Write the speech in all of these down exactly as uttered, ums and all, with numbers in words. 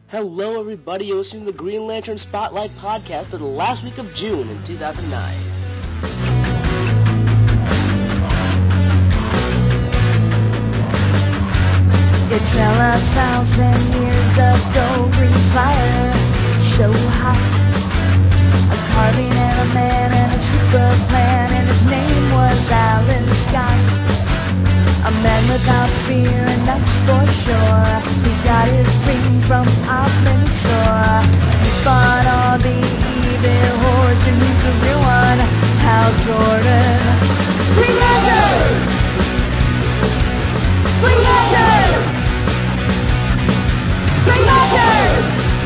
Hello, everybody. You're listening to the Green Lantern Spotlight podcast for the last week of June in two thousand nine. It fell a thousand years ago, green fire, so hot. A carving and a man and a super plan, and his name was Alan Scott. A man without fear and that's for sure. He got his ring from Opensor. He fought all the evil hordes and he's the real one, Hal Jordan. Green Lantern! Green Lantern! Green Lantern!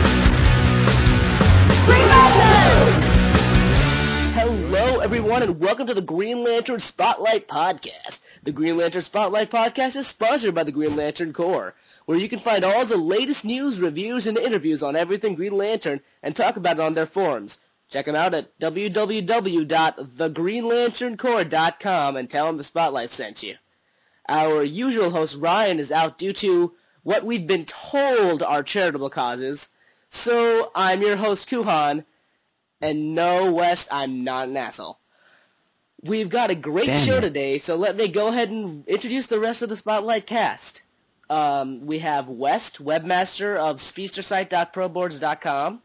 Green Lantern! Hello, everyone, and welcome to the Green Lantern Spotlight podcast. The Green Lantern Spotlight podcast is sponsored by the Green Lantern Corps, where you can find all the latest news, reviews, and interviews on everything Green Lantern and talk about it on their forums. Check them out at w w w dot the green lantern corps dot com and tell them the Spotlight sent you. Our usual host, Ryan, is out due to what we've been told are charitable causes, so I'm your host, Kuhan, and no, West, I'm not an asshole. We've got a great Damn show it. today, so let me go ahead and introduce the rest of the Spotlight cast. Um, we have West, webmaster of speedster site dot pro boards dot com.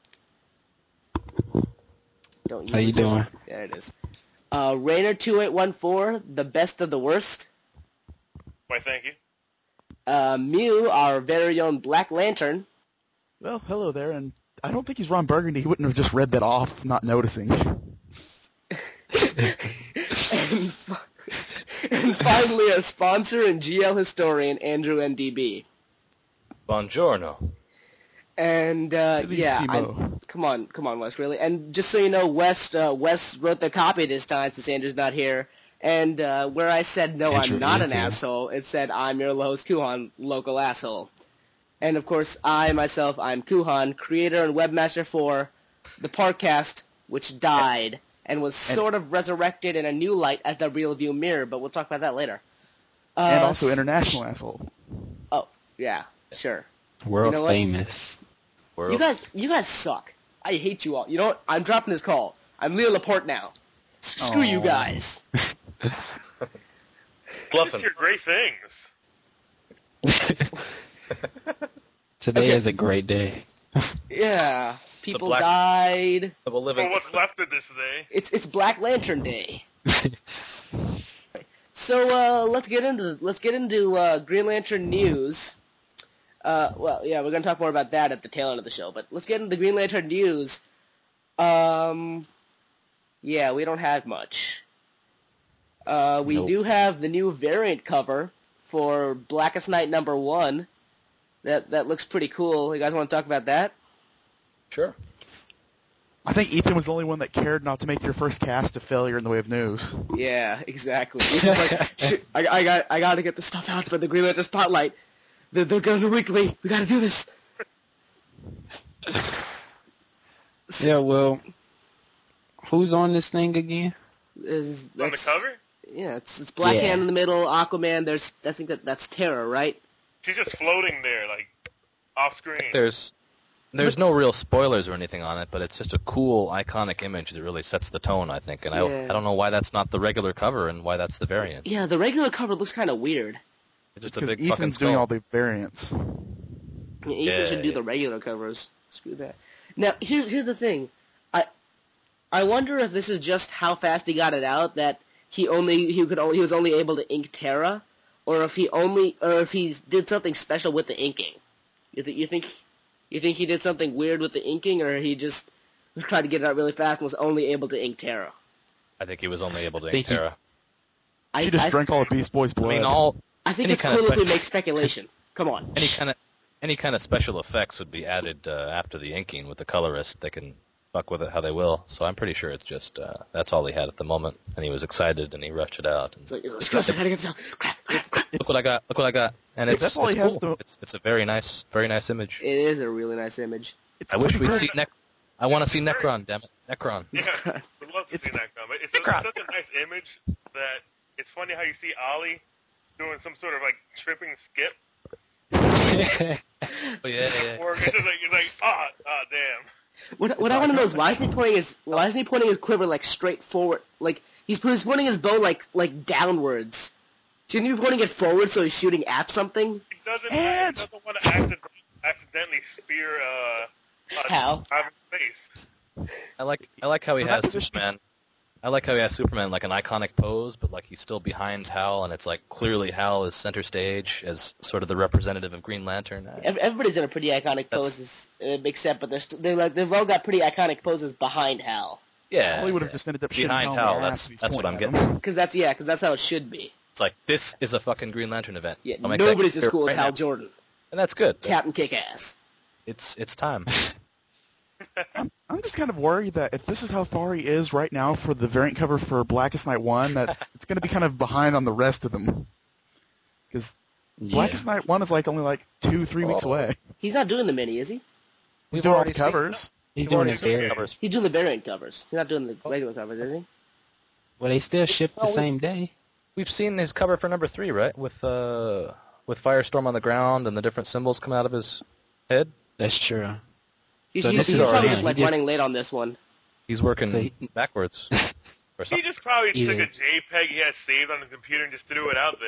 Don't How you listen. doing? There it is. Uh, Rainer two eight one four, the best of the worst. Why, thank you. Uh, Mew, our very own Black Lantern. Well, hello there, and I don't think he's Ron Burgundy. He wouldn't have just read that off, not noticing. and, fi- and finally, our sponsor and G L historian, Andrew N D B. Buongiorno. And, uh, yeah, Bellissimo. I'm, come on, come on, Wes, really. And just so you know, Wes, uh, Wes wrote the copy this time since Andrew's not here. And, uh, where I said, no, Andrew I'm not is an here. asshole, it said, I'm your host, Kuhan, local asshole. And, of course, I, myself, I'm Kuhan, creator and webmaster for the Parcast, which died and was sort of resurrected in a new light as the Real View Mirror, but we'll talk about that later. Uh, and also s- international asshole. Oh, yeah, sure. World You know what? famous. We're You guys, you guys suck. I hate you all. You know what? I'm dropping this call. I'm Leo Laporte now. S- screw you Aw. guys. bluffing. Just hear great things. Today Okay. is a great day. Yeah, people black- died. We'll live in- For what's left of this day. It's it's Black Lantern Day. So uh, let's get into let's get into uh, Green Lantern news. Uh, well, yeah, we're gonna talk more about that at the tail end of the show. But let's get into the Green Lantern news. Um, yeah, we don't have much. Uh, we Nope. do have the new variant cover for Blackest Night number one. That that looks pretty cool. You guys want to talk about that? Sure. I think Ethan was the only one that cared not to make your first cast a failure in the way of news. Yeah, exactly. It's like, shit, I, I got I got to get the stuff out for the Green Lantern Spotlight. They're, they're going to weekly. We got to do this. Yeah, well, who's on this thing again? Is On the that's- cover? Yeah, it's it's Black Yeah. Hand in the middle, Aquaman. There's I think that that's Terra, right? She's just floating there, like, off screen. There's there's no real spoilers or anything on it, but it's just a cool, iconic image that really sets the tone, I think. And Yeah. I I don't know why that's not the regular cover and why that's the variant. Yeah, the regular cover looks kind of weird. It's just a Because big fucking Ethan's doing skull. all the variants. Yeah, Ethan Yeah, should do yeah. the regular covers. Screw that. Now here's here's the thing. I I wonder if this is just how fast he got it out that he only he could only he was only able to ink Terra, or if he only or if he did something special with the inking. You think you think you think he did something weird with the inking, or he just tried to get it out really fast and was only able to ink Terra? I think he was only able to ink Think he- Terra. I She just I, drank all of Beast Boy's I blood. mean, all I think any it's kind of cool if we special- make speculation. Come on. any kind of any kind of special effects would be added uh, after the inking with the colorist. They can fuck with it how they will. So I'm pretty sure it's just uh, that's all he had at the moment, and he was excited and he rushed it out. And It's like, it's like, I gotta get this out. Crap, crap, crap. look what I got! Look what I got! And If it's that's all it's he has cool. to- It's it's a very nice, very nice image. It is a really nice image. It's I wish pretty we'd cool. see Nec. I want to see Necron. Damn it, Necron. Yeah, would love to It's- see that come. It's, a, it's such a nice image that it's funny how you see Ollie doing some sort of, like, tripping skip. Oh, yeah, yeah. Or it's just like, it's like What, what I want to know is why isn't he pointing his why isn't he pointing his quiver like straight forward? Like he's, he's pointing his bow like like downwards. Shouldn't he be pointing it forward so he's shooting at something? He doesn't, And- he doesn't want to accident, accidentally spear uh, a How? Ivan's face. I like I like how he For that has position- Superman. I like how he has Superman like an iconic pose, but like he's still behind Hal, and it's like clearly Hal is center stage as sort of the representative of Green Lantern. I- Ev- Everybody's in a pretty iconic That's- poses, uh, except but they're st- they're like they've all got pretty iconic poses behind Hal. yeah, Holly would have yeah. just ended up Behind shitting Hal, Hal in the that's- ass if he's that's what pointing I'm at him. Because that's yeah, because that's how it should be. It's like this is a fucking Green Lantern event. Yeah, I'll make that nobody's as clear cool as right Hal now. Jordan, and that's good. Captain Kick-Ass. It's it's time. I'm, I'm just kind of worried that if this is how far he is right now for the variant cover for Blackest Night one, that it's going to be kind of behind on the rest of them. Because Blackest Night one is like only like two, three weeks Oh. away. He's not doing the mini, is he? He's We've doing all the already seen- covers. He's We've doing already his seen variant. covers. He's doing the variant covers. He's not doing the Oh. regular covers, is he? Well, they still ship the Oh, we- same day. We've seen his cover for number three, right? With uh with Firestorm on the ground and the different symbols coming out of his head. That's true. He's, So he's, this he's is already- probably just he like just- running late on this one. He's working So he- backwards. Or He something. just probably Yeah. took a JPEG he had saved on the computer and just threw it out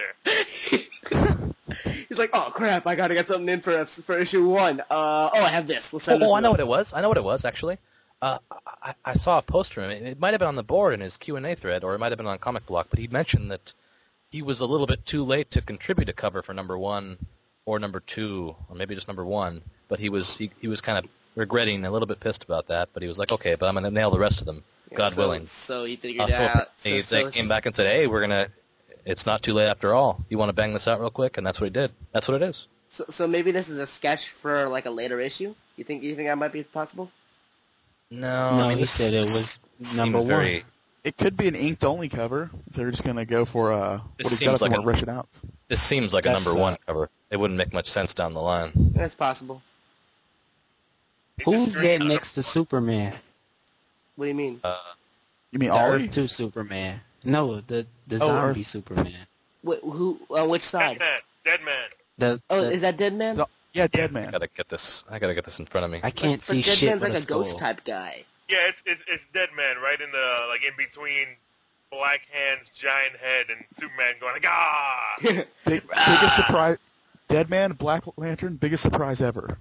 there. He's like, oh crap, I gotta get something in for for issue one. Uh, oh, I have this. Let's send Oh, it. oh, to I know him. what it was. I know what it was actually. Uh, I, I saw a poster. It, it might have been on the board in his Q and A thread, or it might have been on Comic Block. But he mentioned that he was a little bit too late to contribute a cover for number one, or number two, or maybe just number one. But he was he, he was kind of regretting, a little bit pissed about that. But he was like, okay, but I'm gonna nail the rest of them, Yeah, God so, willing. So he figured Uh, so if out. they, so, they so- came back and said, hey, we're gonna. It's not too late after all. You want to bang this out real quick, and that's what he did. That's what it is. So, so maybe this is a sketch for like a later issue. You think you think that might be possible? No, No, I mean, he this said it was seemed number one. very, It could be an inked only cover. If they're just going to go for uh, what This he's got seems if like they a- want to rush it out. This seems like a That's, number uh, one cover. It wouldn't make much sense down the line. That's possible. He Who's just threw that it out next to Superman? What do you mean? Uh, You mean The Ollie? Earth two Superman. No, the the Oh, zombie Earth. Superman. Wh- who? On which Dead side? man. Dead man. The, Oh, the- is that Dead Man? So- yeah, Dead I Man. gotta get this. I gotta get this in front of me. I can't but, see but Dead shit Man's but like a a ghost skull. type guy. Yeah, it's, it's it's Dead Man right in the like in between Black Hand's giant head and Superman going like ah. Big, biggest surprise. Dead Man, Black Lantern, biggest surprise ever.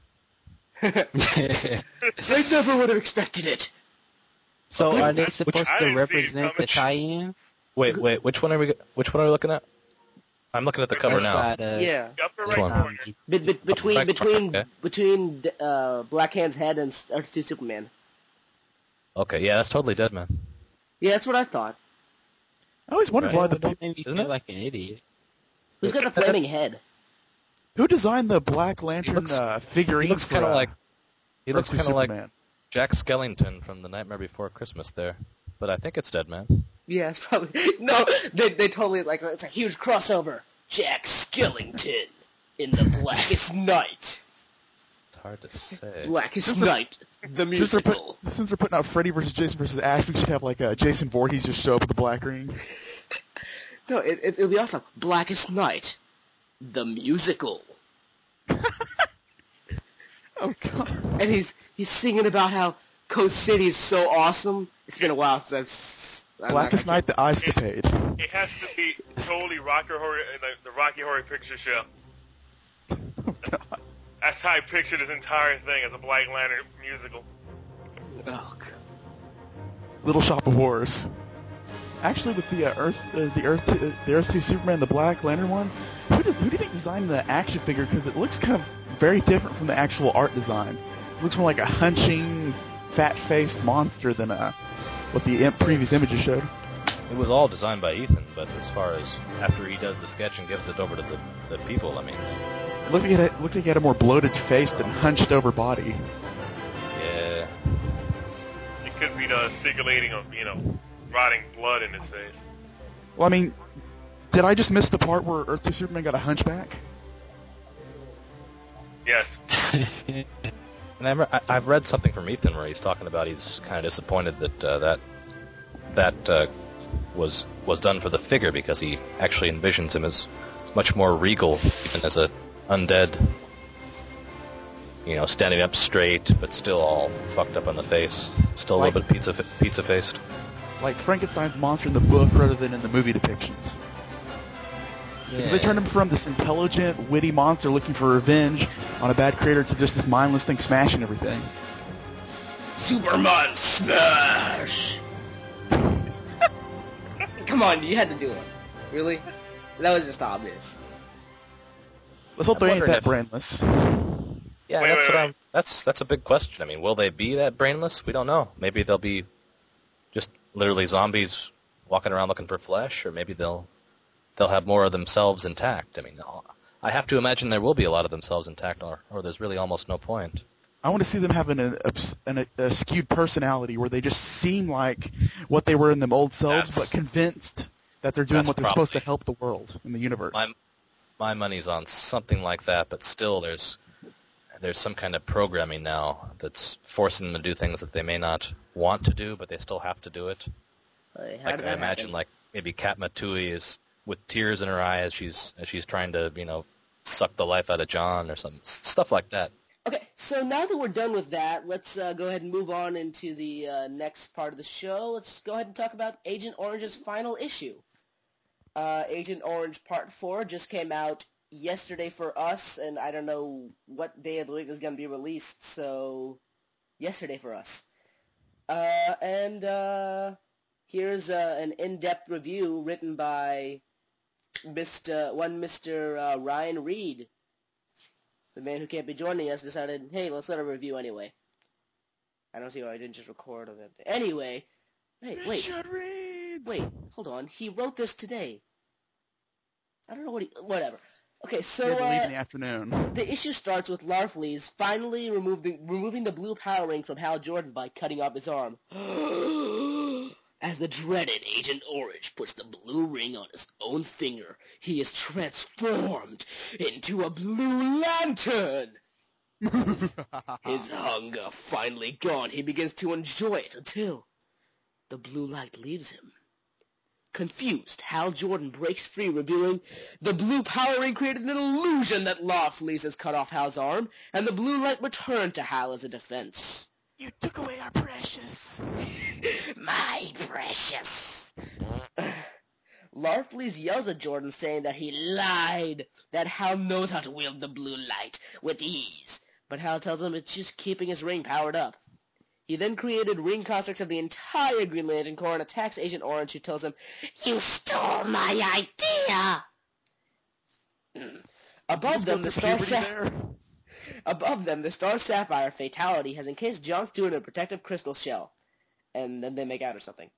I never would have expected it. So Which- are they which- supposed I to didn't see it represent the coming. tie-ins? Wait, wait. Which one are we? Which one are we looking at? I'm looking at the cover now. Outside of Yeah. Upper Which right one? corner. zombie. Be- be- between Right, between okay. between uh, Black Hand's head and S- Earth two Superman. Okay, yeah, that's totally Dead Man. Yeah, that's what I thought. I always wondered Right. why Well, the don't make me Isn't feel it? like an idiot. Who's got the flaming head? who designed the Black Lantern looks- uh, figurines. He looks for, kind of uh, like he looks Earth two kind of like Superman? Jack Skellington from The Nightmare Before Christmas there, but I think it's Dead Man. Yeah, it's probably no. They they totally like it's a huge crossover. Jack Skellington in the Blackest Night. It's hard to say. Blackest Since they're- Night, the Since they're, musical. put, since they're putting out Freddy versus Jason versus Ash, we should have like uh, Jason Voorhees just show up with the black ring. No, it, it, it'll be awesome. Blackest Night, the musical. Oh god. And he's he's singing about how Coast City is so awesome. It's been a while since I've. s- I'm Blackest not- Night, the Icecapade. It has to be totally Rocky Horror, the, the Rocky Horror Picture Show. Oh god. That's how I picture this entire thing as a Black Lantern musical. Oh, God. Little Shop of Horrors. Actually, with the uh, Earth, uh, the Earth, two, uh, the Earth two Superman, the Black Lantern one, who do, who do you think designed the action figure? Because it looks kind of very different from the actual art designs. It looks more like a hunching, fat-faced monster than uh, what the im- previous images showed. It was all designed by Ethan, but as far as after he does the sketch and gives it over to the, the people, I mean, It looks like it, had, it looks like he had a more bloated face than hunched over body. yeah. It could be the circulating of, you know, rotting blood in his face. Well, I mean, did I just miss the part where Earth two Superman got a hunchback? Yes. And I've, I- I've read something from Ethan where he's talking about he's kind of disappointed that uh, that that uh, was was done for the figure because he actually envisions him as much more regal, even as a undead. you know, standing up straight, but still all fucked up on the face. Still a Like- little bit pizza pizza faced. Like Frankenstein's monster in the book rather than in the movie depictions. Because they turned him from this intelligent, witty monster looking for revenge on a bad creator to just this mindless thing smashing everything. Superman smash! Come on, you had to do it. Really? That was just obvious. Let's hope I'm they ain't that wondering brainless. Yeah, Wait, that's wait, what wait. I'm. That's that's a big question. I mean, will they be that brainless? We don't know. Maybe they'll be just literally zombies walking around looking for flesh, or maybe they'll they'll have more of themselves intact. I mean, I have to imagine there will be a lot of themselves intact, or or there's really almost no point. I want to see them having a, a, a skewed personality where they just seem like what they were in them old selves, That's- but convinced that they're doing that's what they're supposed to probably- help the world and the universe. My my money's on something like that, but still, there's there's some kind of programming now that's forcing them to do things that they may not want to do, but they still have to do it. Like, how Like did I that imagine, happen? like maybe Katma Tui is with tears in her eye as she's as she's trying to, you know, suck the life out of John or some stuff like that. Okay, so now that we're done with that, let's uh, go ahead and move on into the uh, next part of the show. Let's go ahead and talk about Agent Orange's final issue. Uh, Agent Orange Part four just came out yesterday for us, and I don't know what day of the week is going to be released, so yesterday for us. Uh, and uh, here's uh, an in-depth review written by Mister one Mister Uh, Ryan Reed. The man who can't be joining us decided, hey, let's let a review anyway. I don't see why I didn't just record of it. Anyway, hey, wait, Richard Reed! wait, hold on. He wrote this today. I don't know what he, whatever. Okay, so, He had to leave uh, in the afternoon. the issue starts with Larfleeze finally remove the, removing the blue power ring from Hal Jordan by cutting off his arm. As the dreaded Agent Orange puts the blue ring on his own finger, he is transformed into a Blue Lantern! His, his hunger finally gone, he begins to enjoy it until the blue light leaves him. Confused, Hal Jordan breaks free, revealing the blue power ring created an illusion that Larfleeze has cut off Hal's arm, and the blue light returned to Hal as a defense. You took away our precious. My precious. Larfleeze yells at Jordan, saying that he lied, that Hal knows how to wield the blue light with ease. But Hal tells him it's just keeping his ring powered up. He then created ring constructs of the entire Green Lantern Corps and attacks Agent Orange, who tells him, "You stole my idea!" Above them, the Star Sa- there. Above them, the Star Sapphire Fatality has encased Jon Stewart in a protective crystal shell. And then they make out or something.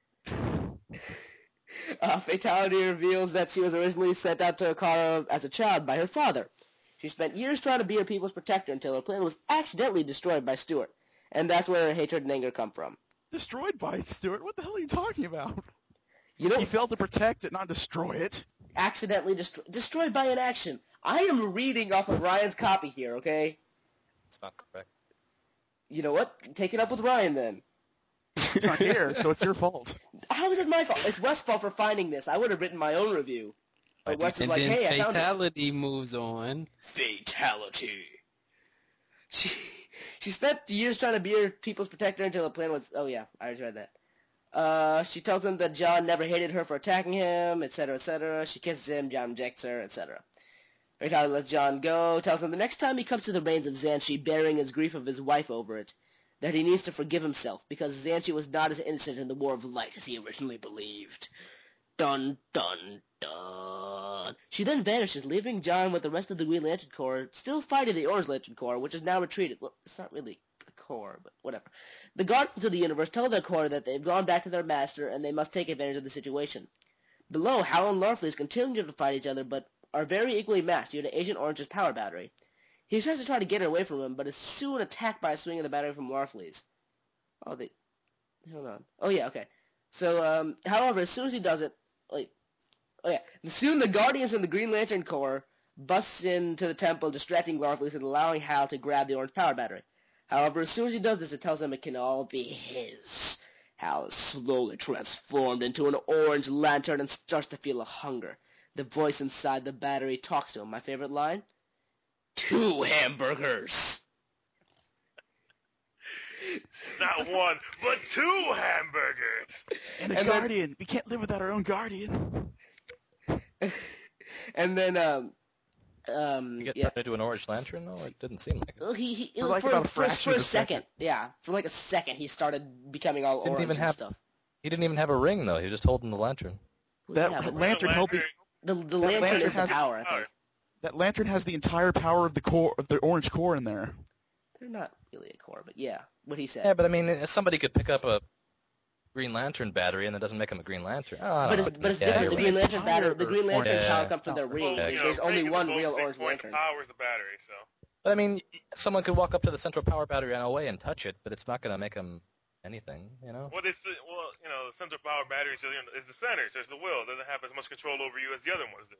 Uh, Fatality reveals that she was originally sent out to Akara as a child by her father. She spent years trying to be her people's protector until her plan was accidentally destroyed by Stewart. And that's where her hatred and anger come from. Destroyed by Stuart? What the hell are you talking about? You know, He failed to protect it, not destroy it. accidentally destro- destroyed by inaction. I am reading off of Ryan's copy here, okay? It's not correct. You know what? Take it up with Ryan then. It's not here, so it's your fault. How is it my fault? It's Wes' fault for finding this. I would have written my own review. But Wes is And like, then hey, I found it. Fatality moves on. Fatality. She she spent years trying to be her people's protector until the plan was... Oh, yeah, I already read that. Uh, she tells him that John never hated her for attacking him, et cetera, et cetera. She kisses him, John rejects her, et cetera. Fatality lets John go, tells him the next time he comes to the reins of Xanshi, bearing his grief of his wife over it, that he needs to forgive himself, because Xanshi was not as innocent in the War of Light as he originally believed. Dun, dun, dun. She then vanishes, leaving John with the rest of the Green Lantern Corps, still fighting the Orange Lantern Corps, which is now retreated. Well, it's not really the Corps, but whatever. The Guardians of the Universe tell their Corps that they've gone back to their master, and they must take advantage of the situation. Below, Hal and Larfleeze continue to fight each other, but are very equally matched due to Agent Orange's power battery. He tries to try to get her away from him, but is soon attacked by a swing of the battery from Larfleeze. Oh, they... Hold on. Oh, yeah, okay. So, um, however, as soon as he does it... Wait. Oh, yeah. Soon the Guardians and the Green Lantern Corps busts into the temple, distracting Larfleeze and allowing Hal to grab the orange power battery. However, as soon as he does this, it tells him it can all be his. Hal is slowly transformed into an orange lantern and starts to feel a hunger. The voice inside the battery talks to him. My favorite line? Two hamburgers! Not one, but two hamburgers. And a And then- guardian. We can't live without our own guardian. And then, um, um, You get yeah. turned into an orange lantern, though? It didn't seem like it. Well, he, he it For was like for, about a for, for fraction a of a second. second. Yeah, for like a second, he started becoming all Didn't orange even and have- stuff. He didn't even have a ring, though. He was just holding the lantern. Well, That yeah, but lantern held the the, the that lantern, lantern is the has- power, I think. that lantern has the entire power of the core of the orange core in there. They're not really a core, but yeah, what he said. Yeah, but I mean, somebody could pick up a Green Lantern battery, and it doesn't make him a Green Lantern. Oh, I But don't it's, know. but it's Yeah, different. you're The right. Green Lantern Entire battery, the Green Lantern orange- power Yeah. comes from their ring. Well, you know, There's only Frank is one the real voltage orange point lantern. powers the battery, so. But I mean, someone could walk up to the central power battery on a way and touch it, but it's not going to make him anything, you know? Well, it's the, well, you know, the central power battery so, you know, is the center, so it's the will. It doesn't have as much control over you as the other ones do.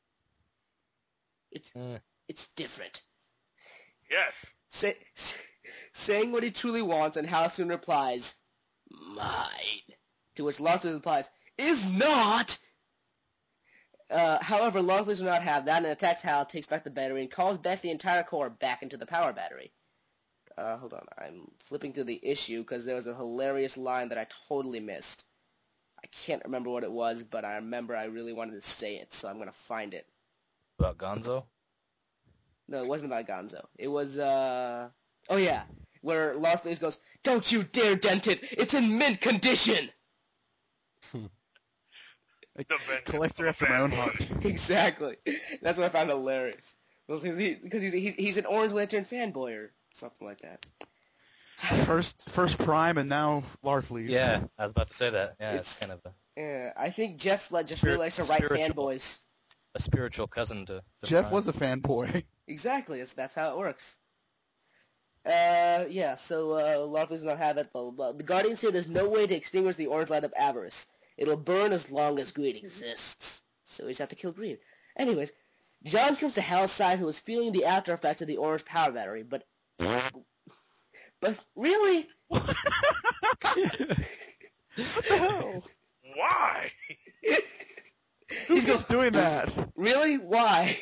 It's Eh. it's different. Yes. Say, saying what he truly wants, and Hal soon replies, "Mine." To which Larfleeze replies, "Is not." Uh, however, Larfleeze does not have that and attacks Hal, takes back the battery, and calls back the entire core back into the power battery. Uh, hold on, I'm flipping through the issue because there was a hilarious line that I totally missed. I can't remember what it was, but I remember I really wanted to say it, so I'm going to find it. About Gonzo? No, it wasn't about Gonzo. It was, uh... Oh, yeah. Where Larfleeze goes, "Don't you dare dent it! It's in mint condition!" Like, The vengeance collector of after my own fanboys. heart. Exactly. That's what I found hilarious. Because he, because he's, he's, he's an Orange Lantern fanboy or something like that. First, first Prime, and now Larfleeze. Yeah, I was about to say that. Yeah, it's, It's- kind of a, Yeah, I think Jeff Flood just Spirit- realized to write spiritual. fanboys. a spiritual cousin to, to Jeff Prime. was a fanboy. Exactly. That's, that's how it works. Uh, yeah, so, uh, Larfleeze does not have it, blah, blah, blah. The Guardians say there's no way to extinguish the orange light of avarice. It'll burn as long as greed exists. So we just have to kill greed. Anyways, John comes to Hal's side, who is feeling the after effects of the orange power battery, but... But, really? What the hell? Why? Who's just doing that? Really? Why?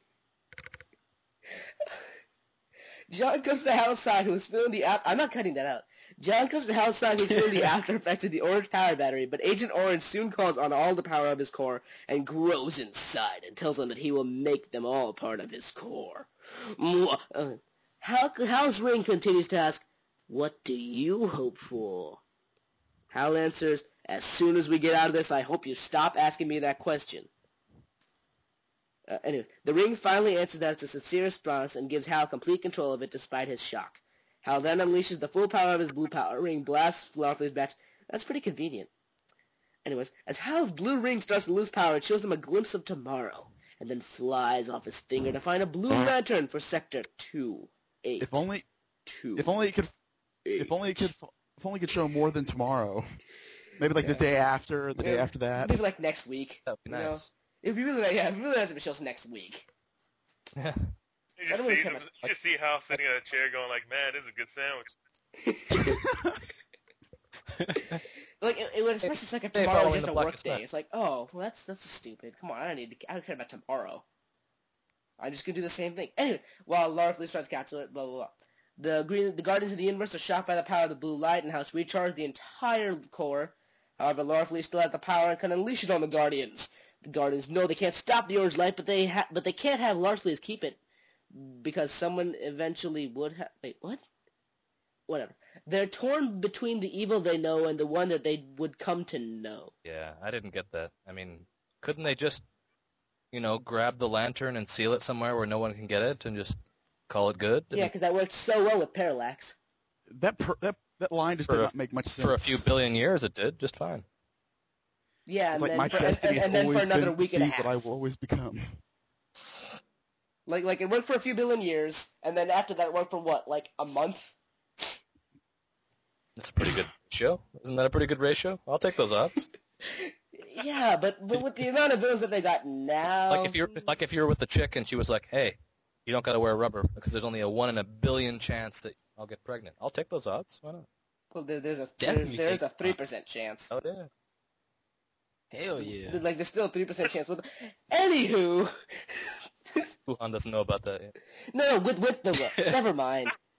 John comes to Hal's side, who is feeling the after... I'm not cutting that out. John comes to Hal's side, who is feeling the after effects of the orange power battery, but Agent Orange soon calls on all the power of his core and grows inside and tells him that he will make them all part of his core. Mwah. Uh, Hal, Hal's ring continues to ask, "What do you hope for?" Hal answers, "As soon as we get out of this, I hope you stop asking me that question." Uh, anyway, the ring finally answers that it's a sincere response and gives Hal complete control of it despite his shock. Hal then unleashes the full power of his blue power ring, blasts Larfleeze back. That's pretty convenient. Anyways, as Hal's blue ring starts to lose power, it shows him a glimpse of tomorrow, and then flies off his finger to find a blue lantern for Sector two eight. If only, two. if only it could, if only it could, if only it could show more than tomorrow. Maybe like the day after, or the day after that. Maybe like next week. That would be you know? nice. It'd be really nice. Yeah, it'd be really nice if it shows next week. Yeah. You I just, don't really see, care them, about- you just see Hal sitting in a chair going like, man, this is a good sandwich. Like it, it would, especially it's like if Hey, tomorrow was following just the a work Blackest day. Night. It's like, oh, well, that's that's stupid. Come on, I don't need to. I don't care about tomorrow. I'm just gonna do the same thing. Anyway, while Larfleeze tries to capture it, blah blah blah. The green, the Guardians of the Universe are shocked by the power of the blue light and how it's recharged the entire core. However, Larfleeze still has the power and can unleash it on the Guardians. The Guardians know they can't stop the orange light, but they ha- but they can't have Larfleeze keep it because someone eventually would have. Wait, what? Whatever. They're torn between the evil they know and the one that they would come to know. Yeah, I didn't get that. I mean, couldn't they just, you know, grab the lantern and seal it somewhere where no one can get it and just call it good? Yeah, because that worked so well with Parallax. That per, that that line just For did a- not make much sense. For a few billion years, it did just fine. Yeah, It's and like then my for, destiny and, has and then always for another been week to and a be half. what I will always become. Like, like it worked for a few billion years, and then after that, it worked for what, like a month? That's a pretty good ratio. Isn't that a pretty good ratio? I'll take those odds. Yeah, but but with the amount of villains that they got now, Like if you're like if you're with the chick and she was like, "Hey, you don't got to wear rubber because there's only a one in a billion chance that I'll get pregnant." I'll take those odds. Why not? well, there, there's a Definitely there, there's a take three percent chance. Oh yeah. Hell yeah. Like there's still a three percent chance. With anywho, Wuhan doesn't know about that yet. no, no, with with the never mind.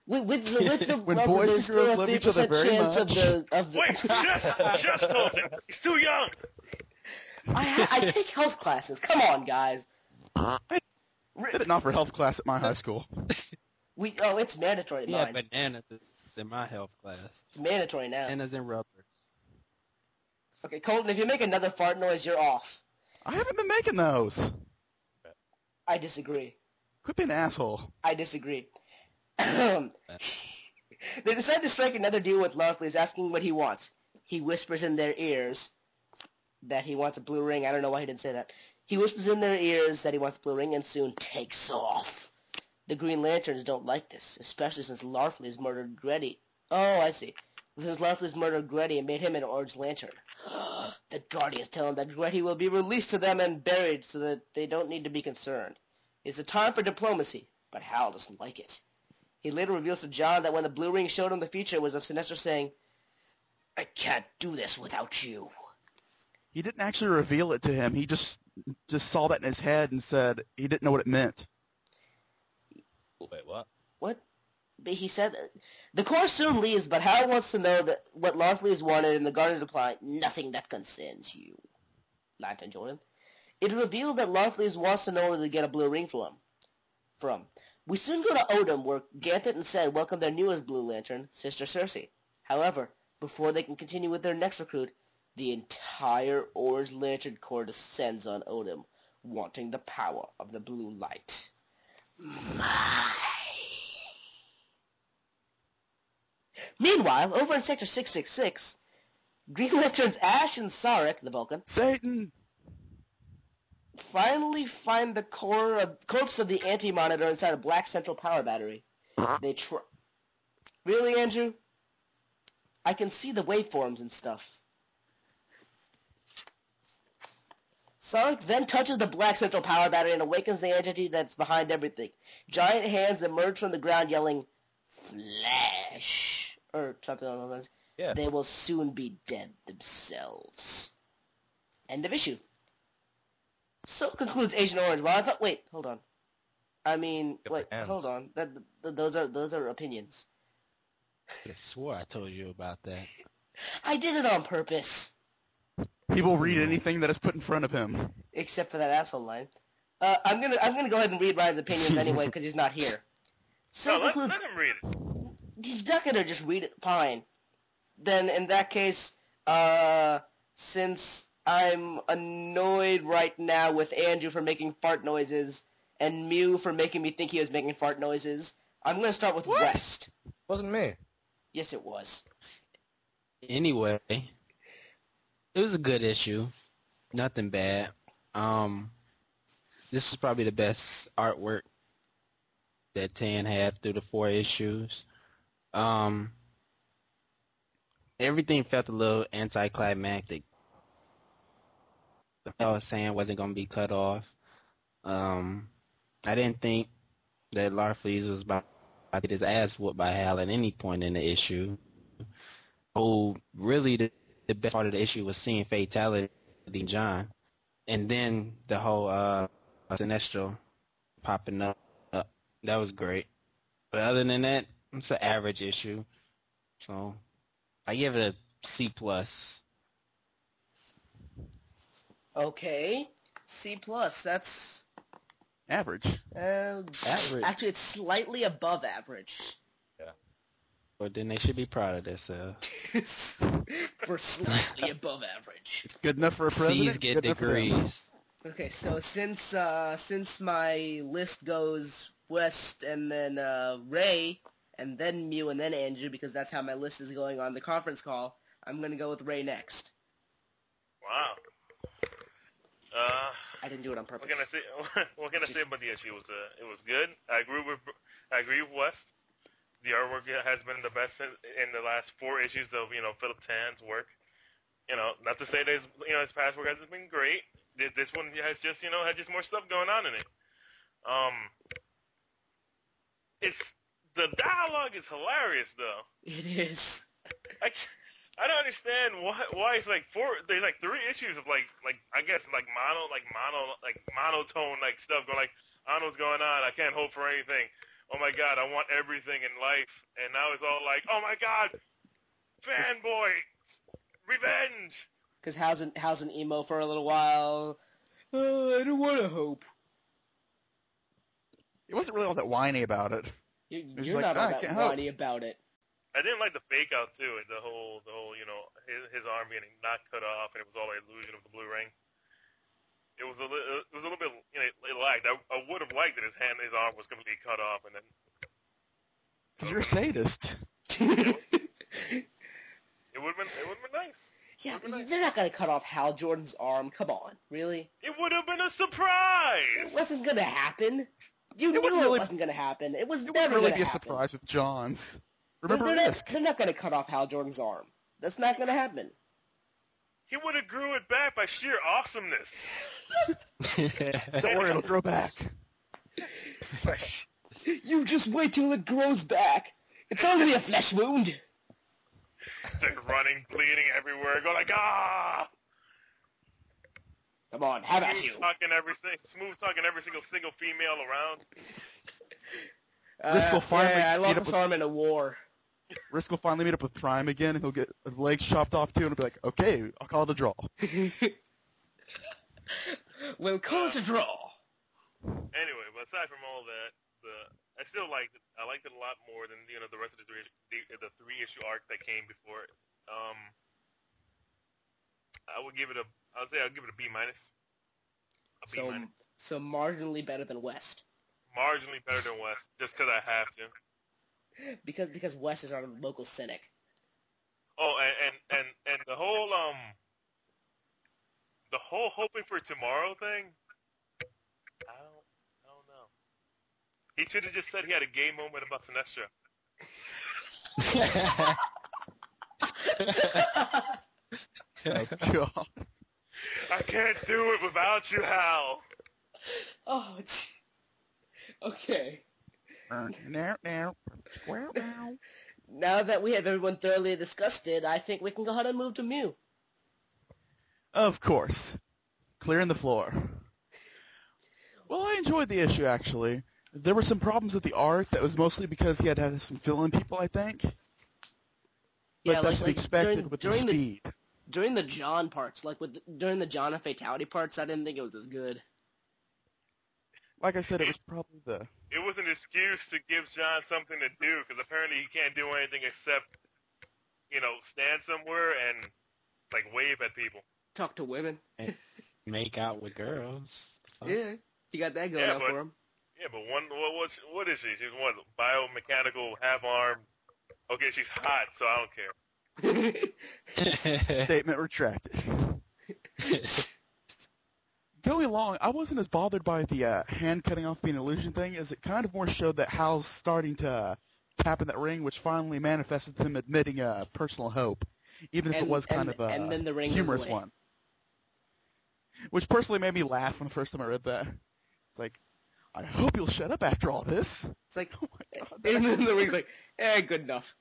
With, with the with the When love, boys there's and girls still a love three each other percent very chance of much. the of the. Wait, just, just Colton. He's too young. I ha- I take health classes. Come on, guys. I did it not for health class at my high school. We oh, it's mandatory at Yeah, mine. bananas in my health class. It's mandatory now. Bananas and rubber. Okay, Colton, if you make another fart noise, you're off. I haven't been making those. I disagree. Quit being an asshole. I disagree. They decide to strike another deal with Larfleeze, asking what he wants. He whispers in their ears that he wants a blue ring. I don't know why he didn't say that. He whispers in their ears that he wants a blue ring and soon takes off. The Green Lanterns don't like this, especially since Larfleeze murdered Gretty. Oh, I see. Since Larfleeze murdered Gretty and made him an Orange Lantern. The Guardians tell him that Gretty will be released to them and buried so that they don't need to be concerned. It's a time for diplomacy, but Hal doesn't like it. He later reveals to John that when the blue ring showed him the future, it was of Sinestro saying, I can't do this without you. He didn't actually reveal it to him. He just just saw that in his head and said he didn't know what it meant. Wait, what? What? But he said, the Corps soon leaves, but Hal wants to know that what Larfleeze wanted, and the Guardians reply, nothing that concerns you, Lantern Jordan. It revealed that Larfleeze wants to know where to get a blue ring from. From. We soon go to Odom, where Ganthet and Ced welcome their newest Blue Lantern, Sister Cersei. However, before they can continue with their next recruit, the entire Orange Lantern Corps descends on Odom, wanting the power of the blue light. My. Meanwhile, over in Sector six six six, Green Lanterns Ash and Sarek, the Vulcan, Satan! finally find the core of, corpse of the Anti-Monitor inside a black central power battery. They try... Really, Andrew? I can see the waveforms and stuff. Sarek then touches the black central power battery and awakens the entity that's behind everything. Giant hands emerge from the ground yelling, Flash! Or something along those lines. Yeah. They will soon be dead themselves. End of issue. So concludes Agent Orange. Well, I thought, wait, hold on. I mean, Get wait, my hands. hold on. That, th- those are those are opinions. I swore I told you about that. I did it on purpose, He will read anything that is put in front of him. except for that asshole line. Uh, I'm gonna I'm gonna go ahead and read Ryan's opinions anyway because he's not here. So No, let, concludes. let him read it. He's not gonna just read it. Fine. Then in that case, uh, since I'm annoyed right now with Andrew for making fart noises and Mew for making me think he was making fart noises, I'm gonna start with What? West. Wasn't me. Yes, it was. Anyway, it was a good issue. Nothing bad. Um, this is probably the best artwork that Tan had through the four issues. Um, everything felt a little anticlimactic. The I was saying wasn't going to be cut off. Um, I didn't think that Larfleeze was about to get his ass whooped by Hal at any point in the issue. Oh, really, the, the best part of the issue was seeing Fatality in John. And then the whole uh, Sinestro popping up. Uh, that was great. But other than that, it's an average issue. So I give it a C plus. Okay. C plus. That's Average. uh, Average. actually it's slightly above average. But then they should be proud of themselves. For slightly above average. Good enough for a president. C's get good enough for them. degrees. Okay, so since uh, since my list goes West and then uh, Ray and then Mew and then Andrew because that's how my list is going on the conference call, I'm gonna go with Ray next. Wow. Uh, I didn't do it on purpose. what can I say? What can I say about the issue? It was uh, it was good. I agree with I agree with West. The artwork has been the best in, in the last four issues of you know Philip Tan's work. You know, not to say that his, you know his past work hasn't been great. This, this one has just you know had just more stuff going on in it. Um, it's the dialogue is hilarious though. It is. I, can't- I don't understand why why it's like four there's like three issues of like like I guess like mono like mono like monotone like stuff going like I don't know what's going on, I can't hope for anything. oh my god, I want everything in life, and now it's all like, oh my god, fanboy, revenge. Because how's an, how's an emo for a little while? Oh, I don't want to hope. He wasn't really all that whiny about it. You, was you're like, not all "I that can't help." whiny about it. I didn't like the fake out too, the whole, the whole, you know, his, his arm getting not cut off, and it was all an illusion of the blue ring. It was a little, it was a little bit, you know, it lagged. I, I would have liked that his hand, his arm was completely cut off, and then. Because you're a sadist. It would have been, it would have been nice. Yeah, Would've been nice. they're not going to cut off Hal Jordan's arm. Come on, really? It would have been a surprise. It wasn't going to happen. You It knew wouldn't it really- wasn't going to happen. It was It never wouldn't really going be to a happen. surprise with Johns. They're, Remember they're Risk. not, they're not going to cut off Hal Jordan's arm. That's not going to happen. He would have grew it back by sheer awesomeness. Don't worry, it'll grow back. You just wait till it grows back. It's only a flesh wound. Just running, bleeding everywhere, go like, ah! Come on, have at Smooth you. talking every, si- smooth talking every single single female around. Risk will finally Uh, yeah, I meet lost up this with- arm in a war. Risk will finally meet up with Prime again, and he'll get his legs chopped off too, and he'll be like, okay, I'll call it a draw. We'll call it a draw. Anyway, but aside from all that, the I still liked it. I liked it a lot more than you know the rest of the three the, the three issue arc that came before it. Um, I would give it a I would say I'll give it a B minus. A B So, minus. so marginally better than West. Marginally better than West, just because I have to. Because because West is our local cynic. Oh, and, and and and the whole um the whole hoping for tomorrow thing. I don't I don't know. He should have just said he had a gay moment about Sinestro. Oh, God. I can't do it without you, Hal. Oh, gee. Okay. Now, now, square now. Now that we have everyone thoroughly disgusted, I think we can go ahead and move to Mew. Of course. Clearing the floor. Well, I enjoyed the issue, actually. There were some problems with the art. That was mostly because he had to have some fill-in people, I think. But Yeah, that's like- to like be expected during- with the during the- speed. During the John parts, like with the, during the John and Fatality parts, I didn't think it was as good. Like I said, it was probably the... It was an excuse to give John something to do because apparently he can't do anything except, you know, stand somewhere and like wave at people. Talk to women. Make out with girls. Fuck. Yeah, he got that going Yeah, on but- for him. Yeah, but one what what's, what is she? She's what biomechanical, half arm. Okay, she's hot, so I don't care. Statement retracted. Going along, I wasn't as bothered by the uh, hand cutting off being an illusion thing, as it kind of more showed that Hal's starting to uh, tap in that ring, which finally manifested him admitting uh, personal hope, even if And- it was kind and- of a and then the ring goes humorous away. one. Which personally made me laugh when the first time I read that. It's like, I hope you'll shut up after all this. It's like, Oh my God, and then the ring's like, eh, good enough.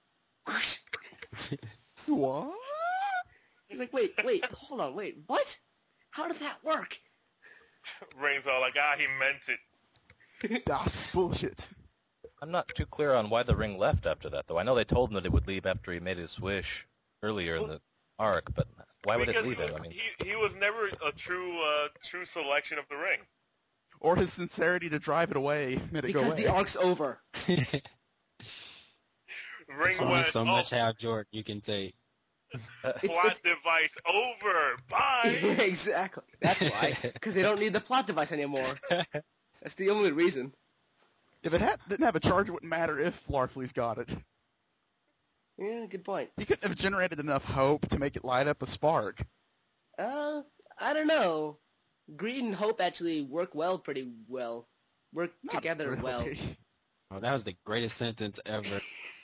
What? He's like, wait, wait, hold on, wait, what? How did that work? Ring's all like, ah, he meant it. That's bullshit. I'm not too clear on why the ring left after that, though. I know they told him that it would leave after he made his swish earlier in the arc, but why would it Because leave he, him? I mean, he he was never a true uh, true selection of the ring. Or his sincerity to drive it away made it go Because away. the arc's over. Ring There's only went, so oh, much Hal Jordan you can take. plot it's- device over. Bye. Exactly. That's why. Because they don't need the plot device anymore. That's the only reason. If it had, didn't have a charge, it wouldn't matter if Larfleeze got it. Yeah, good point. He couldn't have generated enough hope to make it light up a spark. Uh, I don't know. Greed and hope actually work well, pretty well. Work Not together really. well. Oh, that was the greatest sentence ever.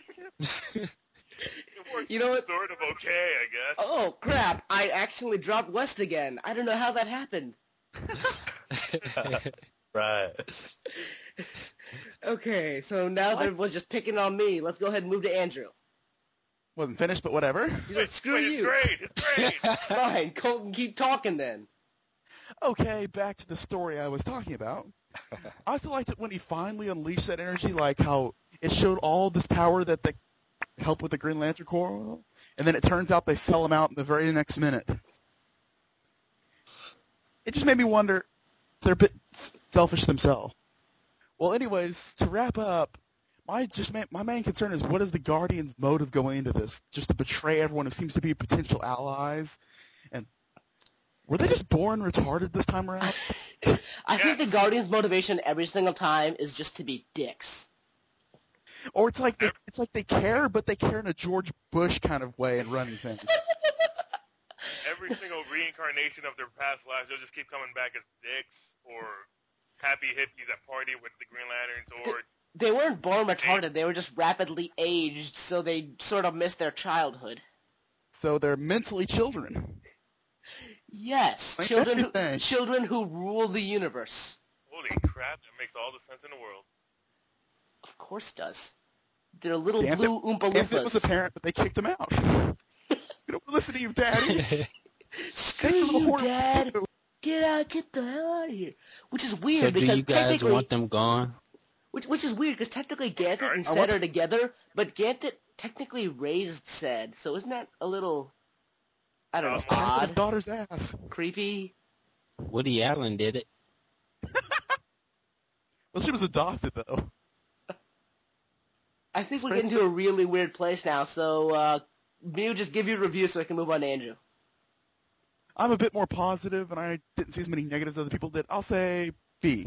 It works You know what? sort of okay, I guess. Oh, crap. I accidentally dropped West again. I don't know how that happened. right. Okay, so now What? everyone's just picking on me. Let's go ahead and move to Andrew. Wasn't finished, but whatever. You know, screw Wait, you. It's great. It's great. Fine, Colton, keep talking then. Okay, back to the story I was talking about. I also liked it when he finally unleashed that energy, like how it showed all this power that they help with the Green Lantern Corps, and then it turns out they sell him out in the very next minute. It just made me wonder, they're a bit selfish themselves. Well, anyways, to wrap up, my just ma- my main concern is, what is the Guardians' motive going into this? Just to betray everyone who seems to be potential allies? And were they just born retarded this time around? I think the Guardians' motivation every single time is just to be dicks. Or it's like they, it's like they care, but they care in a George Bush kind of way in running things. Every single reincarnation of their past lives, they'll just keep coming back as dicks or happy hippies at party with the Green Lanterns, or They, they weren't born retarded. They were just rapidly aged, so they sort of missed their childhood. So they're mentally children. Yes, Like children who, everything. children who rule the universe. holy crap, that makes all the sense in the world. Of course it does. They're little Gambit, blue Oompa Gambit was a Loompas. parent, but they kicked him out. We don't listen to you, Daddy. Screw Take them to you, Horton Dad! too. Get out, get the hell out of here. Which is weird So do because you guys technically, want them gone? which which is weird because technically Ganthet and I Zed want- are together, but Ganthet technically raised Zed, so isn't that a little, I don't know, Um, Tap his odd, daughter's ass. creepy? Woody Allen did it. Well, she was adopted, though. I think we're getting to a really weird place now, so uh, Mew, just give your review so I can move on to Andrew. I'm a bit more positive, and I didn't see as many negatives as other people did. I'll say B.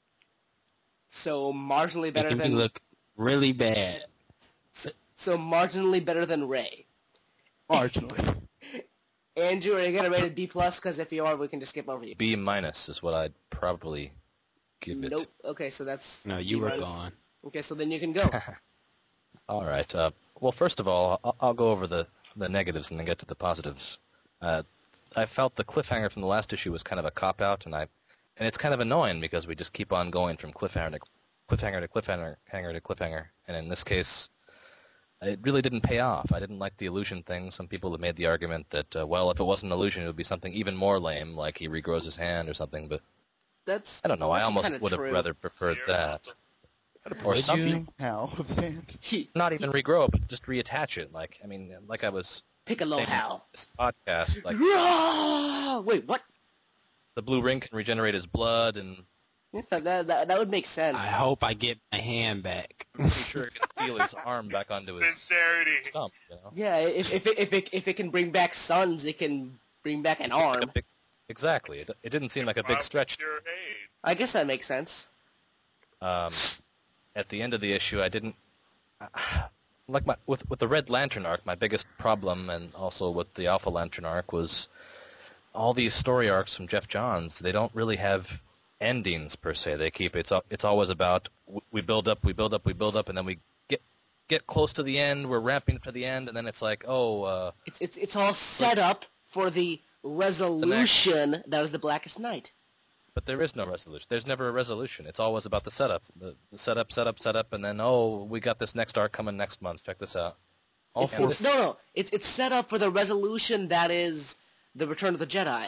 So marginally better Making me than look really bad. so marginally better than Ray. Marginally. Andrew, are you gonna rate it B plus? Because if you are, we can just skip over you. B minus is what I'd probably give it. Nope. Okay, so that's No, you B were minus. gone. Okay, so then you can go. All right. Uh, well, first of all, I'll, I'll go over the, the negatives and then get to the positives. Uh, I felt the cliffhanger from the last issue was kind of a cop-out, and I, and it's kind of annoying because we just keep on going from cliffhanger to cliffhanger to cliffhanger hanger to cliffhanger, and in this case, it really didn't pay off. I didn't like the illusion thing. Some people have made the argument that, uh, well, if it wasn't an illusion, it would be something even more lame, like he regrows his hand or something, but That's I don't know. I that's almost kinda would have true. rather preferred Here, that. also. Or Would something. you? Now, of the hand. He, Not even regrow it, but just reattach it. Like, I mean, like I was Piccolo saying in Hal. this podcast, like Rah! Wait, what? the blue ring can regenerate his blood, and Yeah, that, that that would make sense. I hope I get my hand back. I'm pretty sure it can feel his arm back onto his Sincerity. stump. You know, Yeah, if if it, if it if it can bring back sons, it can bring back an Like a arm. big, exactly. It, it didn't seem like a big Probably stretch. cure AIDS. I guess that makes sense. Um, at the end of the issue, I didn't like my with with the Red Lantern arc. My biggest problem, and also with the Alpha Lantern arc, was all these story arcs from Jeff Johns. They don't really have endings per se. They keep it's al- it's always about w- we build up, we build up, we build up, and then we get get close to the end. We're ramping up to the end, and then it's like, oh, uh, It's it's it's all set up for the resolution that was the Blackest Night. but there is no resolution. There's never a resolution. It's always about the setup, the, the setup, setup, setup, and then oh, we got this next arc coming next month. Check this out. All It's, four. it's, no, no, it's it's set up for the resolution that is the Return of the Jedi.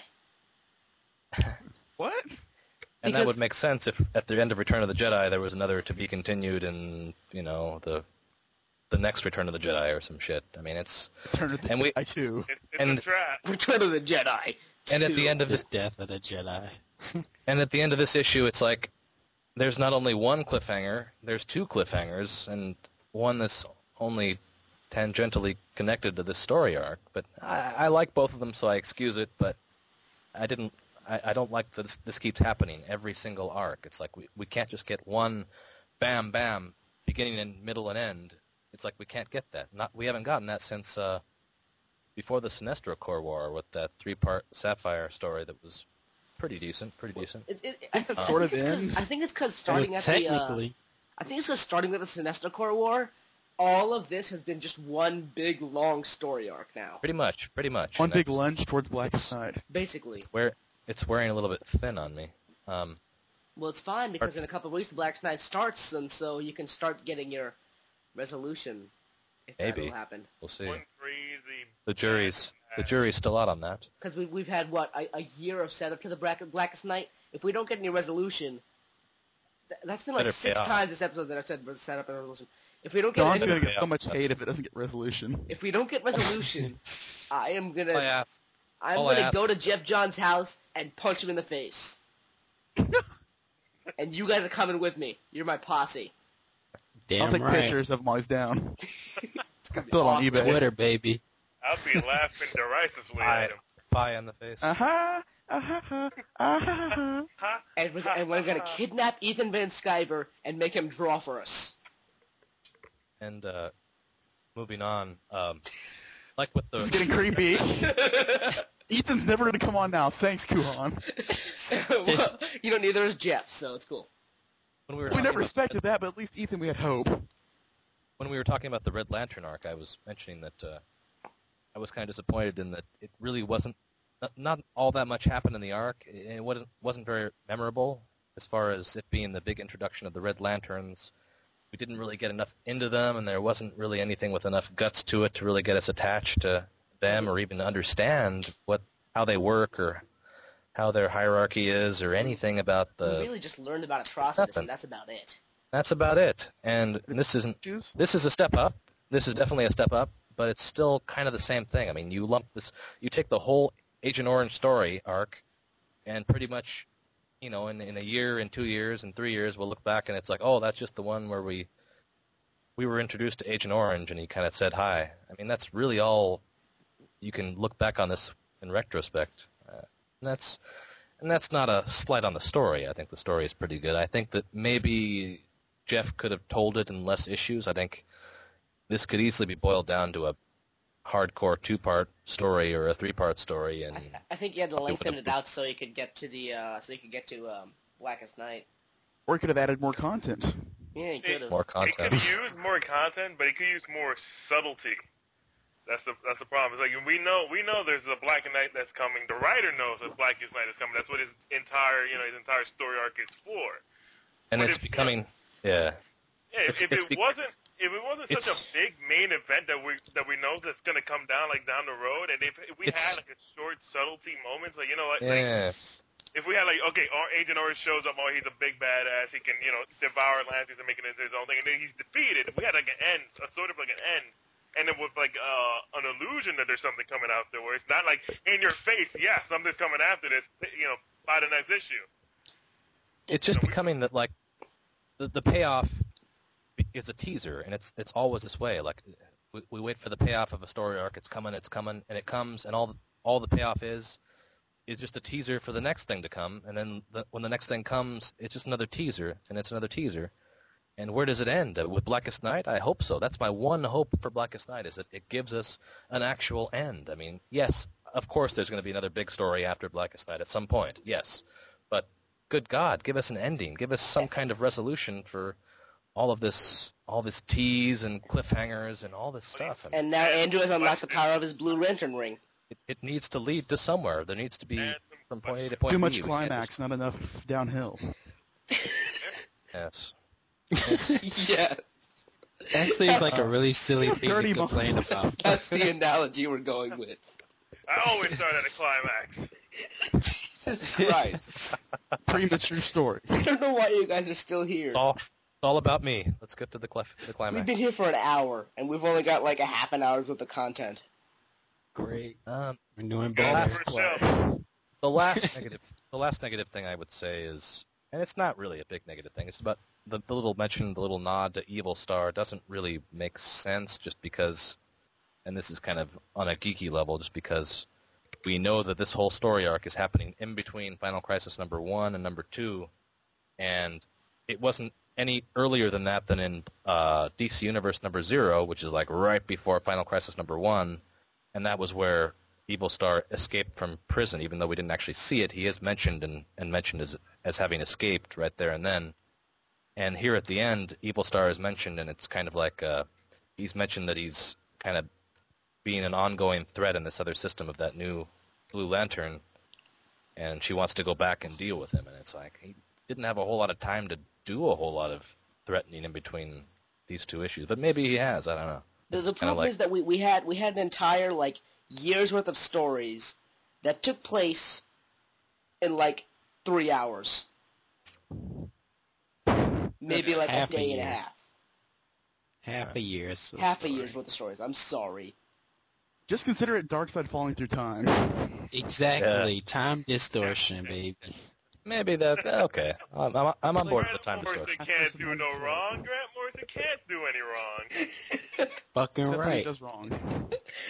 What? And Because- that would make sense if at the end of Return of the Jedi there was another to be continued and, you know, the the next Return of the Jedi or some shit. I mean, it's Turn of the And we- Jedi too. It's, it's And- a trap. Return of the Jedi. and at the two. end of The this death of the Jedi. and at the end of this issue it's like there's not only one cliffhanger, there's two cliffhangers and one that's only tangentially connected to this story arc. But I, I like both of them, so I excuse it, but I didn't I, I don't like that this, this keeps happening every single arc. It's like we, we can't just get one bam bam beginning and middle and end. It's like we can't get that. Not we haven't gotten that since uh, before the Sinestro Corps War with that three part Sapphire story that was pretty decent, pretty decent. It, it, I, That's I sort think of it's 'cause- in. I think it's because starting Well, at the. Uh, technically, I think it's because starting with the Sinestro Corps War, all of this has been just one big long story arc now. Pretty much, pretty much. One And big that's lunge towards Blackest Night. Basically. Where it's wearing a little bit thin on me. Um, Well, it's fine because in a couple of weeks the Black Knight starts, and so you can start getting your resolution if Maybe. that'll happen. we'll see. One crazy. The jury's the jury's still out on that. Because we, we've had what a, a year of setup to the Black, Blackest Night. If we don't get any resolution, Th- That's been like Better six pay off. times this episode that I've said was set up in resolution. If we don't get Don's any, gonna get Yeah. so much hate if it doesn't get resolution. if we don't get resolution, I am gonna All I ask, I'm all I gonna ask go to is- Jeff John's house and punch him in the face. And you guys are coming with me. You're my posse. Damn I'll take right. pictures of him while he's down. It's gonna be Throw it on awesome. eBay. Twitter, baby. I'll be laughing derisively pie, at him. pie in the face. Aha! Aha! Aha! Ha, And we're, ha, and we're ha, gonna ha. kidnap Ethan Van Sciver and make him draw for us. And uh, moving on, um, like with This is the getting creepy. Ethan's never gonna come on now. Thanks, Kuhan. Well, you know, neither is Jeff, so it's cool. when we were We talking never about- expected that, but at least Ethan, we had hope. when we were talking about the Red Lantern arc, I was mentioning that uh, I was kind of disappointed in that it really wasn't not, not all that much happened in the arc. It, it wasn't wasn't very memorable as far as it being the big introduction of the Red Lanterns. We didn't really get enough into them, and there wasn't really anything with enough guts to it to really get us attached to them or even understand what how they work or how their hierarchy is or anything about we the. really just learned about Atrocitus, nothing. and that's about it. That's about it. And this isn't. Juice? This is a step up. This is definitely a step up, but it's still kind of the same thing. I mean, you lump this. You take the whole Agent Orange story arc, and pretty much, you know, in in a year, in two years, in three years, we'll look back and it's like, oh, that's just the one where we we were introduced to Agent Orange and he kind of said hi. I mean, that's really all you can look back on this in retrospect. Uh, and that's and that's not a slight on the story. I think the story is pretty good. I think that maybe Jeff could have told it in less issues. I think this could easily be boiled down to a hardcore two-part story or a three-part story, and I, th- I think you had to Probably lengthen would've- it out so you could get to the uh, so you could get to um, Blackest Night. Or could have added more content. Yeah, you could have. more It could content. use more content, but it could use more subtlety. That's the that's the problem. It's like we know we know there's a Black Knight that's coming. The writer knows that Blackest Night is coming. That's what his entire you know his entire story arc is for. And But it's if- becoming, yeah. Yeah, It's- if it's it be- wasn't if it wasn't such it's- a big main event that we that we know that's gonna come down like down the road, and if, if we It's- had like a short subtlety moments, like you know what, like, Yeah. if we had like okay, our Agent Orange shows up, oh he's a big badass, he can you know devour Atlantis and make it into his own thing, and then he's defeated. If we had like an end, a sort of like an end, and then with like uh, an illusion that there's something coming afterwards, not like in your face, yeah, something's coming after this, you know, by the next issue. It's just You know, we- becoming that, like, the, the payoff is a teaser, and it's it's always this way. Like, we, we wait for the payoff of a story arc, it's coming, it's coming, and it comes, and all the, all the payoff is is just a teaser for the next thing to come, and then the, when the next thing comes, it's just another teaser, and it's another teaser. And where does it end? Uh, With Blackest Night? I hope so. That's my one hope for Blackest Night, is that it gives us an actual end. I mean, yes, of course there's going to be another big story after Blackest Night at some point, yes. But good God, give us an ending. Give us some kind of resolution for all of this all this tease and cliffhangers and all this stuff. I mean, And now Andrew has unlocked the power of his Blue Lantern ring. it, it needs to lead to somewhere. There needs to be And some from point A to questions. point Too B. much We can't climax, not enough downhill. just- yes. Yeah, That seems like a really silly thing Dirty to complain months. about. that's the analogy we're going with. I always start at a climax. Jesus Christ. Premature story. I don't know why you guys are still here. It's all, it's all about me. Let's get to the, clef, the We've climax. been here for an hour, and we've only got like a half an hour's worth of content. Great. Um, We're doing Good better. for itself. the last negative, the last negative thing I would say is, and it's not really a big negative thing. It's about the, the little mention, the little nod to Evil Star doesn't really make sense, just because, and this is kind of on a geeky level, just because we know that this whole story arc is happening in between Final Crisis number one and number two, and it wasn't any earlier than that than in uh, D C Universe number zero, which is like right before Final Crisis number one, and that was where Evil Star escaped from prison. Even though we didn't actually see it, he is mentioned and, and mentioned as as having escaped right there and then. And here at the end, Evil Star is mentioned, and it's kind of like uh, he's mentioned that he's kind of being an ongoing threat in this other system of that new Blue Lantern, and she wants to go back and deal with him. And it's like he didn't have a whole lot of time to do a whole lot of threatening in between these two issues, but maybe he has. I don't know. The, the It's kinda problem like- is that we, we had we had an entire like year's worth of stories that took place in like three hours. maybe like Half a a day and a year. half. Half a year's of Half a story. year's worth of stories. I'm sorry. Just consider it Darkseid falling through time. Exactly. Time distortion, baby. Maybe that. Okay, I'm, I'm, I'm on board with the time Grant Morrison distortion. can't do no wrong. Grant Morrison can't do any wrong. Fucking Except when he right. does wrong.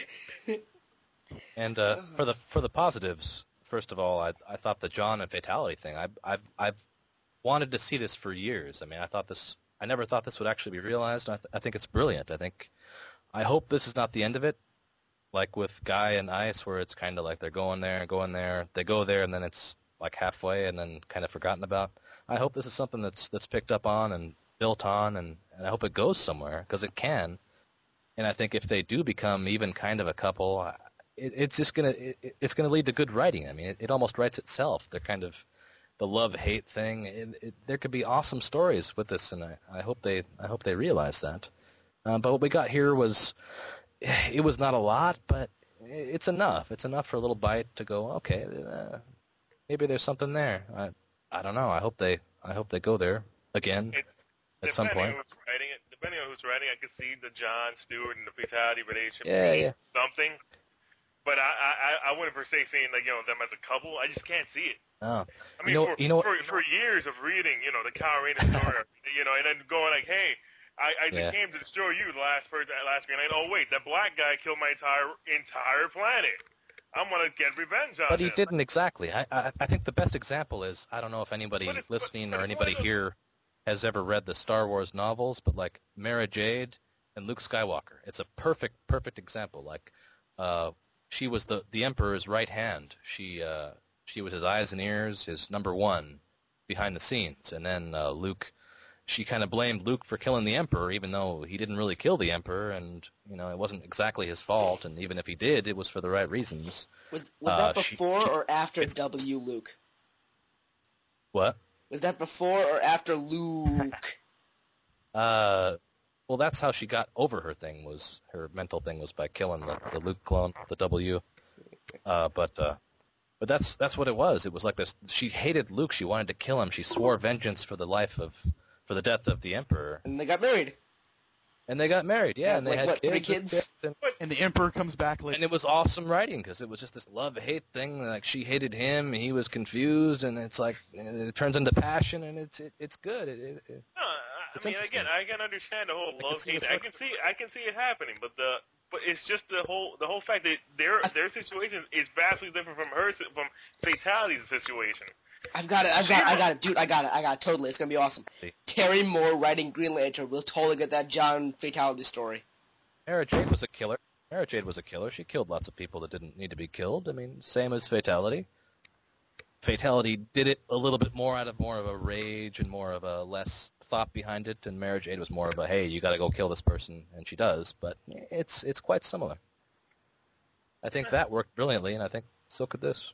And uh, for the for the positives, first of all, I I thought the John and Fatality thing. I I've I've wanted to see this for years. I mean, I thought this. I never thought this would actually be realized. I, th- I think it's brilliant. I think. I hope this is not the end of it. Like with Guy and Ice, where it's kind of like they're going there and going there. They go there and then it's like halfway and then kind of forgotten about. I hope this is something that's that's picked up on and built on, and, and I hope it goes somewhere because it can. And I think if they do become even kind of a couple, it, it's just gonna it, it's gonna lead to good writing. I mean, it, it almost writes itself. They're kind of the love-hate thing. It, it, there could be awesome stories with this, and I, I hope they I hope they realize that. Um, but what we got here was it was not a lot, but it's enough. It's enough for a little bite to go. Okay, uh, maybe there's something there. I I don't know. I hope they I hope they go there again It, at some depending point. on who's writing it, depending on who's writing, I could see the John Stewart and the Fatality relationship Yeah, being yeah. something. But I, I, I wouldn't per se saying like you know them as a couple. I just can't see it. Oh. I mean, You know- for, you know- for for years of reading, you know, the Kyle Rayner story, you know, and then going like, hey, I, I Yeah. came to destroy you the last person, last Green Lantern. Oh wait, that black guy killed my entire entire planet. I'm gonna get revenge on But he him. didn't exactly. I, I I think the best example is I don't know if anybody But it's- listening but- but or it's anybody one of those- here has ever read the Star Wars novels, but like Mara Jade and Luke Skywalker, it's a perfect perfect example. Like, uh, she was the the Emperor's right hand. She uh she was his eyes and ears, his number one behind the scenes, and then uh, Luke. She kind of blamed Luke for killing the Emperor, even though he didn't really kill the Emperor, and you know it wasn't exactly his fault. And even if he did, it was for the right reasons. Was was Uh, that she- before she- or after it's- W Luke? What? Was that before or after Luke? Uh, well, that's how she got over her thing. Was her mental thing was by killing the, the Luke clone, the W. Uh, but uh, but that's that's what it was. It was like this. She hated Luke. She wanted to kill him. She swore vengeance for the life of for the death of the Emperor. And they got married. And they got married. Yeah, Yeah, and they like, had what, three kids. kids? And, And the Emperor comes back like and it was awesome writing because it was just this love-hate thing. Like she hated him, he was confused, and it's like and it turns into passion, and it's it, it's good. It, it, it, No, I, It's I mean, interesting. again, I can understand the whole can love see hate. this I working. can see, I can see it happening, but the, but it's just the whole, the whole fact that their, their situation is vastly different from her, si- from Fatality's situation. I've got it. I've got. I got it, dude. I got it. I got it. Totally. It's gonna be awesome. Terry Moore writing Green Lantern. We'll totally get that John Fatality story. Mara Jade was a killer. Mara Jade was a killer. She killed lots of people that didn't need to be killed. I mean, same as Fatality. Fatality did it a little bit more out of more of a rage and more of a less thought behind it, and Mara Jade was more of a, hey, you got to go kill this person, and she does. But it's it's quite similar. I think that worked brilliantly, and I think so could this.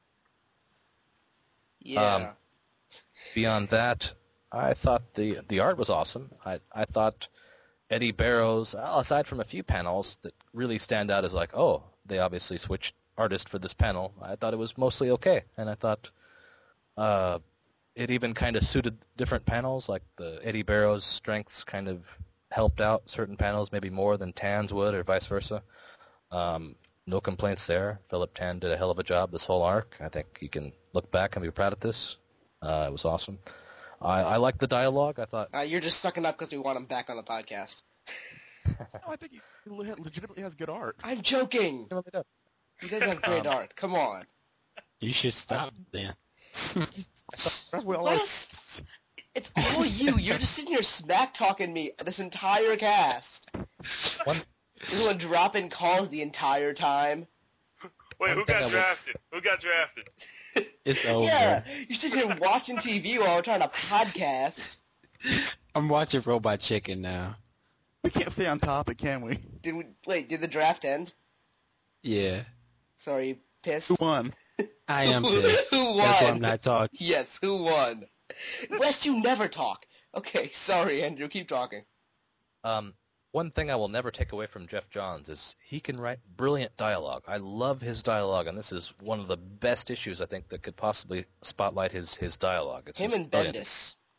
Yeah. Um, Beyond that, I thought the the art was awesome. I I thought Eddie Barrows, well, aside from a few panels that really stand out as like, oh, they obviously switched artist for this panel, I thought it was mostly okay. And I thought uh, it even kind of suited different panels, like the Eddie Barrows strengths kind of helped out certain panels maybe more than Tan's would or vice versa. Um, no complaints there. Philip Tan did a hell of a job this whole arc. I think he can look back and be proud of this. Uh, it was awesome. I, I liked the dialogue. I thought Uh, you're just sucking up because we want him back on the podcast. no, I think he le- legitimately has good art. I'm joking. He does have great Um, art. Come on. You should stop then. That's what all Wes, it's all you. You're just sitting here smack talking me this entire cast. One, You're gonna drop in calls the entire time. Wait, One who thing I got will- drafted? Who got drafted? It's over. Yeah, you're sitting here watching T V while we're trying to podcast. I'm watching Robot Chicken now. We can't stay on topic, can we? Did we wait? Did the draft end? Yeah. Sorry, pissed. Who won? I am Who- pissed. who That's why won? I'm not talking. Yes, who won? Wes, you never talk. Okay, sorry, Andrew. Keep talking. um, one thing I will never take away from Jeff Johns is he can write brilliant dialogue. I love his dialogue, and this is one of the best issues I think that could possibly spotlight his, his dialogue. It's Him just and brilliant. Bendis.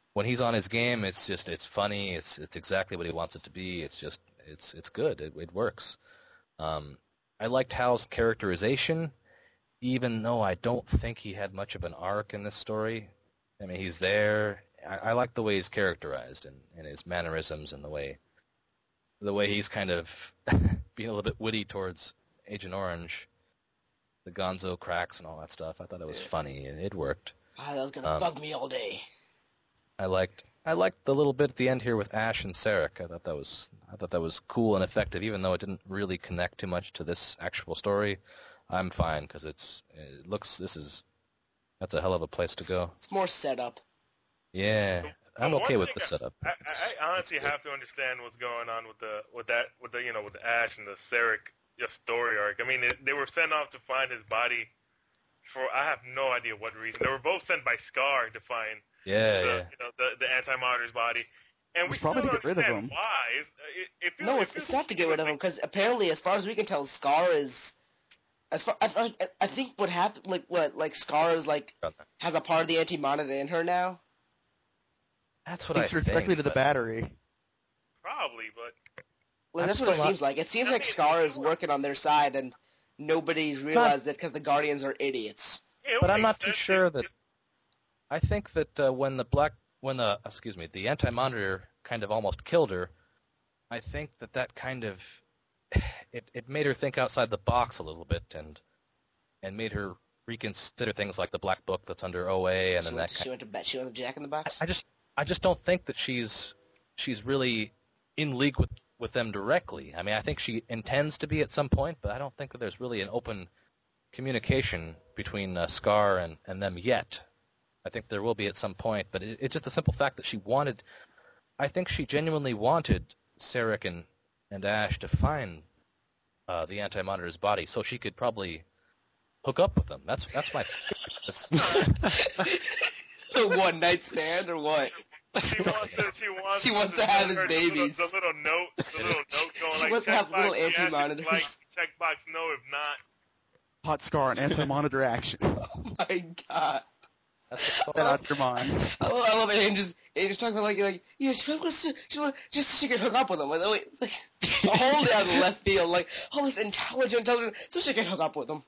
when he's on his game, it's just it's funny. It's it's exactly what he wants it to be. It's just it's it's good. It, it works. Um, I liked Hal's characterization, even though I don't think he had much of an arc in this story. I mean, he's there. I, I like the way he's characterized and, and his mannerisms and the way the way he's kind of being a little bit witty towards Agent Orange, the Gonzo cracks and all that stuff. I thought it was funny. It, it worked. Ah, that was gonna Um, bug me all day. I liked I liked the little bit at the end here with Ash and Sarek. I thought that was I thought that was cool and effective, even though it didn't really connect too much to this actual story. I'm fine because it's it looks this is that's a hell of a place to go. It's more setup. Yeah, I'm But okay one with thing the setup. I, It's- I, I honestly it's good. have to understand what's going on with the with that with the you know with the Ash and the Sarek just story arc. I mean, they, they were sent off to find his body for I have no idea what reason. They were both sent by Scar to find Yeah, the yeah. you know, the, the Anti-Monitor's body, and we It's probably still to don't get rid of understand him. why. It, it, it feels, No, it it's feels it's not like to he get rid was of him like- because apparently, as far as we can tell, Scar is. As far I, like, I think what happened, like what, like Scar is like has a part of the Anti-Monitor in her now. That's what I Takes her think. directly to the but- battery. probably, but Like I'm that's what it still not- seems like. It seems I like mean, Scar you is know- working on their side, and nobody's realized it because the Guardians are idiots. yeah, it But would I'm make not too sense sure if- that. I think that uh, when the black, when the excuse me, the Anti-Monitor kind of almost killed her. I think that that kind of it it made her think outside the box a little bit and and made her reconsider things like the black book that's under O A and She then went, that to, she kind. went to bet. She went to Jack in the Box. I just I just don't think that she's she's really in league with with them directly. I mean, I think she intends to be at some point, but I don't think that there's really an open communication between uh, Scar and, and them yet. I think there will be at some point, but it, it's just the simple fact that she wanted. I think she genuinely wanted Sarek and, and Ash to find uh, the Anti-Monitor's body, so she could probably hook up with them. That's that's my. This, The one night stand or what? She wants to. She wants. She wants to to have send his her the little- babies. The little, note. The little note going She like wants to have checkbox little yes if anti-monitors. Like checkbox no if not. Hot Scar and anti-monitor action. Get Oh my god. that's what it's all that about. out of your mind. I love, I love it. And just, and just talking about like, like, yeah, she wants to, she wants, just so she can hook up with him. Like, like, it's like a whole down the left field. Like, all this intelligent, intelligent, so she can hook up with him.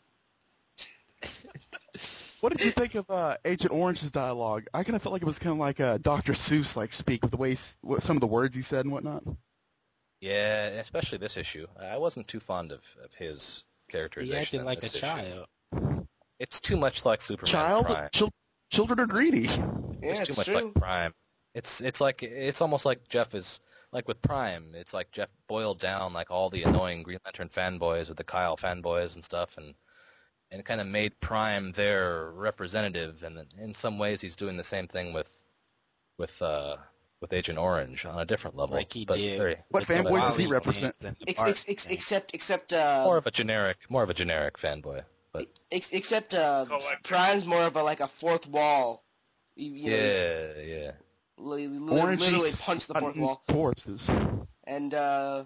What did you think of uh, Agent Orange's dialogue? I kind of felt like it was kind of like uh, Doctor Seuss like speak with the way s- what, some of the words he said and whatnot. Yeah, especially this issue. I wasn't too fond of, of his He characterization. acted in like a this issue. child. It's too much like Superman Child, Prime. chil- children are greedy. Yeah, It's it's too much true. like Prime. It's it's like it's almost like Jeff is like with Prime. It's like Jeff boiled down like all the annoying Green Lantern fanboys with the Kyle fanboys and stuff, and and kind of made Prime their representative. And in some ways, he's doing the same thing with with uh, with Agent Orange on a different level. Like he but did. very What with the fanboys does he Wally represent? fans and the Ex, Bart ex, ex, fans. except, except, uh, more of a generic, more of a generic fanboy. But ex, except, uh, Collector. Prime's more of a, like a fourth wall. You, you know, he's yeah, yeah. li- li- Orange literally eats punch the fourth rotten wall. corpses. And, uh,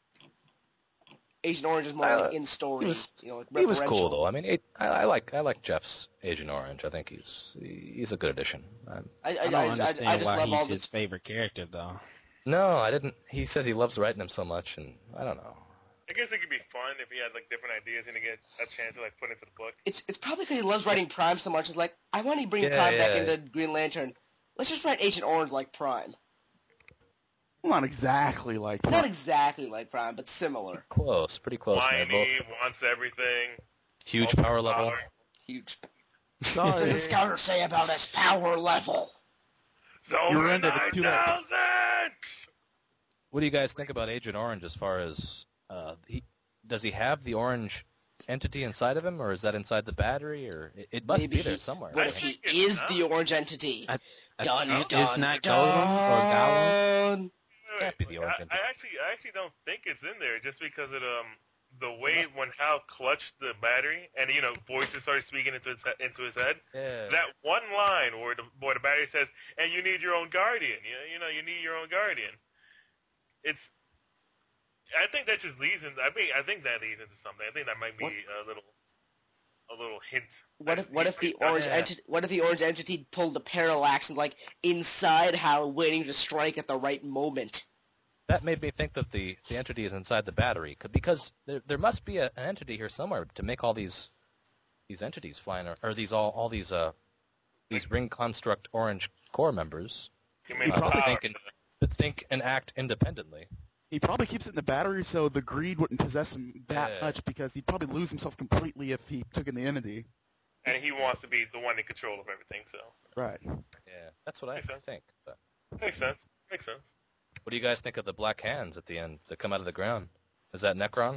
Agent Orange is more Uh, like in story. he was- you know, like He was referential. cool though. I mean, it, I, I like I like Jeff's Agent Orange. I think he's he's a good addition. I'm, I, I, I don't I, I, understand I just why love all he's the his favorite character, though. no, I didn't. He says he loves writing him so much, and I don't know. I guess it could be fun if he had like different ideas and he get a chance to like put into the book. It's it's probably because he loves writing Prime so much. It's like, I want to bring Yeah, Prime back yeah. into Green Lantern. Let's just write Agent Orange like Prime. Well, not exactly like. Not exactly like Prime, but similar. Close, pretty close. and they're Whiny, both wants everything. huge all power the level. power. Huge. Sorry. What does the scouter say about his power level? Zone You're in it, nine it's too late. thousand! What do you guys think about Agent Orange as far as uh, he does he have the orange entity inside of him, or is that inside the battery, or it, it must Maybe be there he- somewhere? What I if he think it's is not. the orange entity? I- I- dun, it- dun, it's not dun. Golem or Gollum? Can't be the orange I, entity. I actually, I actually don't think it's in there, just because of um the way when Hal clutched the battery and you know voices started speaking into his he- into his head. Yeah. That one line where the where the battery says, "And you need your own guardian." You know, you know, you need your own guardian. It's. I think that just leads into. I mean, I think that leads into something. I think that might be What? a little, a little hint. What if what if the Yeah. orange entity what if the orange entity pulled the parallax and like inside Hal, waiting to strike at the right moment? That made me think that the, the entity is inside the battery, c- because there there must be a, an entity here somewhere to make all these these entities flying, or, or these all all these uh these ring construct orange core members You made uh, the that power. think and that think and act independently. He probably keeps it in the battery so the greed wouldn't possess him that Yeah. much, because he'd probably lose himself completely if he took in the entity. And he wants to be the one in control of everything, so. Right. Yeah, that's what I Makes sense. think. But Makes sense. Makes sense. what do you guys think of the black hands at the end that come out of the ground? Is that Necron?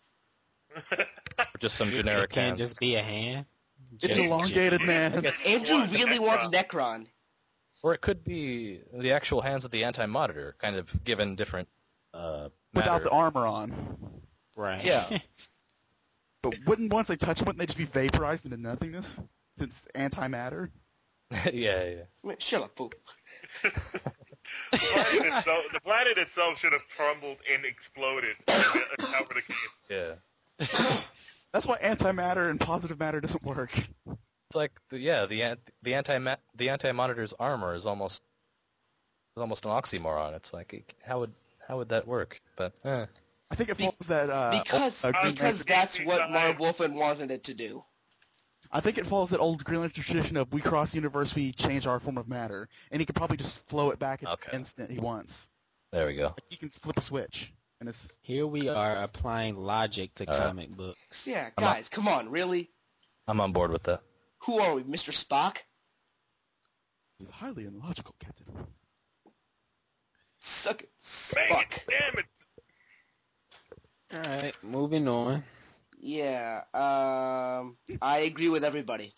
Or just some generic It can't hands? just be a hand. It's Just- elongated, man. I guess- Andrew want really Necron. wants Necron. Or it could be the actual hands of the Anti-Monitor, kind of given different uh, Without matter. the armor on. Right. Yeah. But wouldn't, once they touch him, wouldn't they just be vaporized into nothingness? Since antimatter? yeah, yeah. I mean, shut up, fool. The planet, itself, the planet itself should have crumbled and exploded if that were the case. Yeah. That's why antimatter and positive matter doesn't work. It's like the, yeah, the ant, the anti the anti-monitor's armor is almost is almost an oxymoron. It's like it- how would how would that work? But eh. I think it Be- follows that, uh, Because old, uh, Green because Lantern- that's what Inside. Marv Wolfman wanted it to do. I think it follows that old Green Lantern tradition of we cross the universe, we change our form of matter. And he could probably just flow it back at Okay. the instant he wants. There we go. Like he can flip a switch. And it's, Here we are applying logic to Uh, comic books. Yeah, I'm not- guys, come on, really? I'm on board with that. Who are we, Mister Spock? it's highly illogical, Captain. Suck it, Bang Spock. it, damn it! All right, moving on. Yeah, um, I agree with everybody.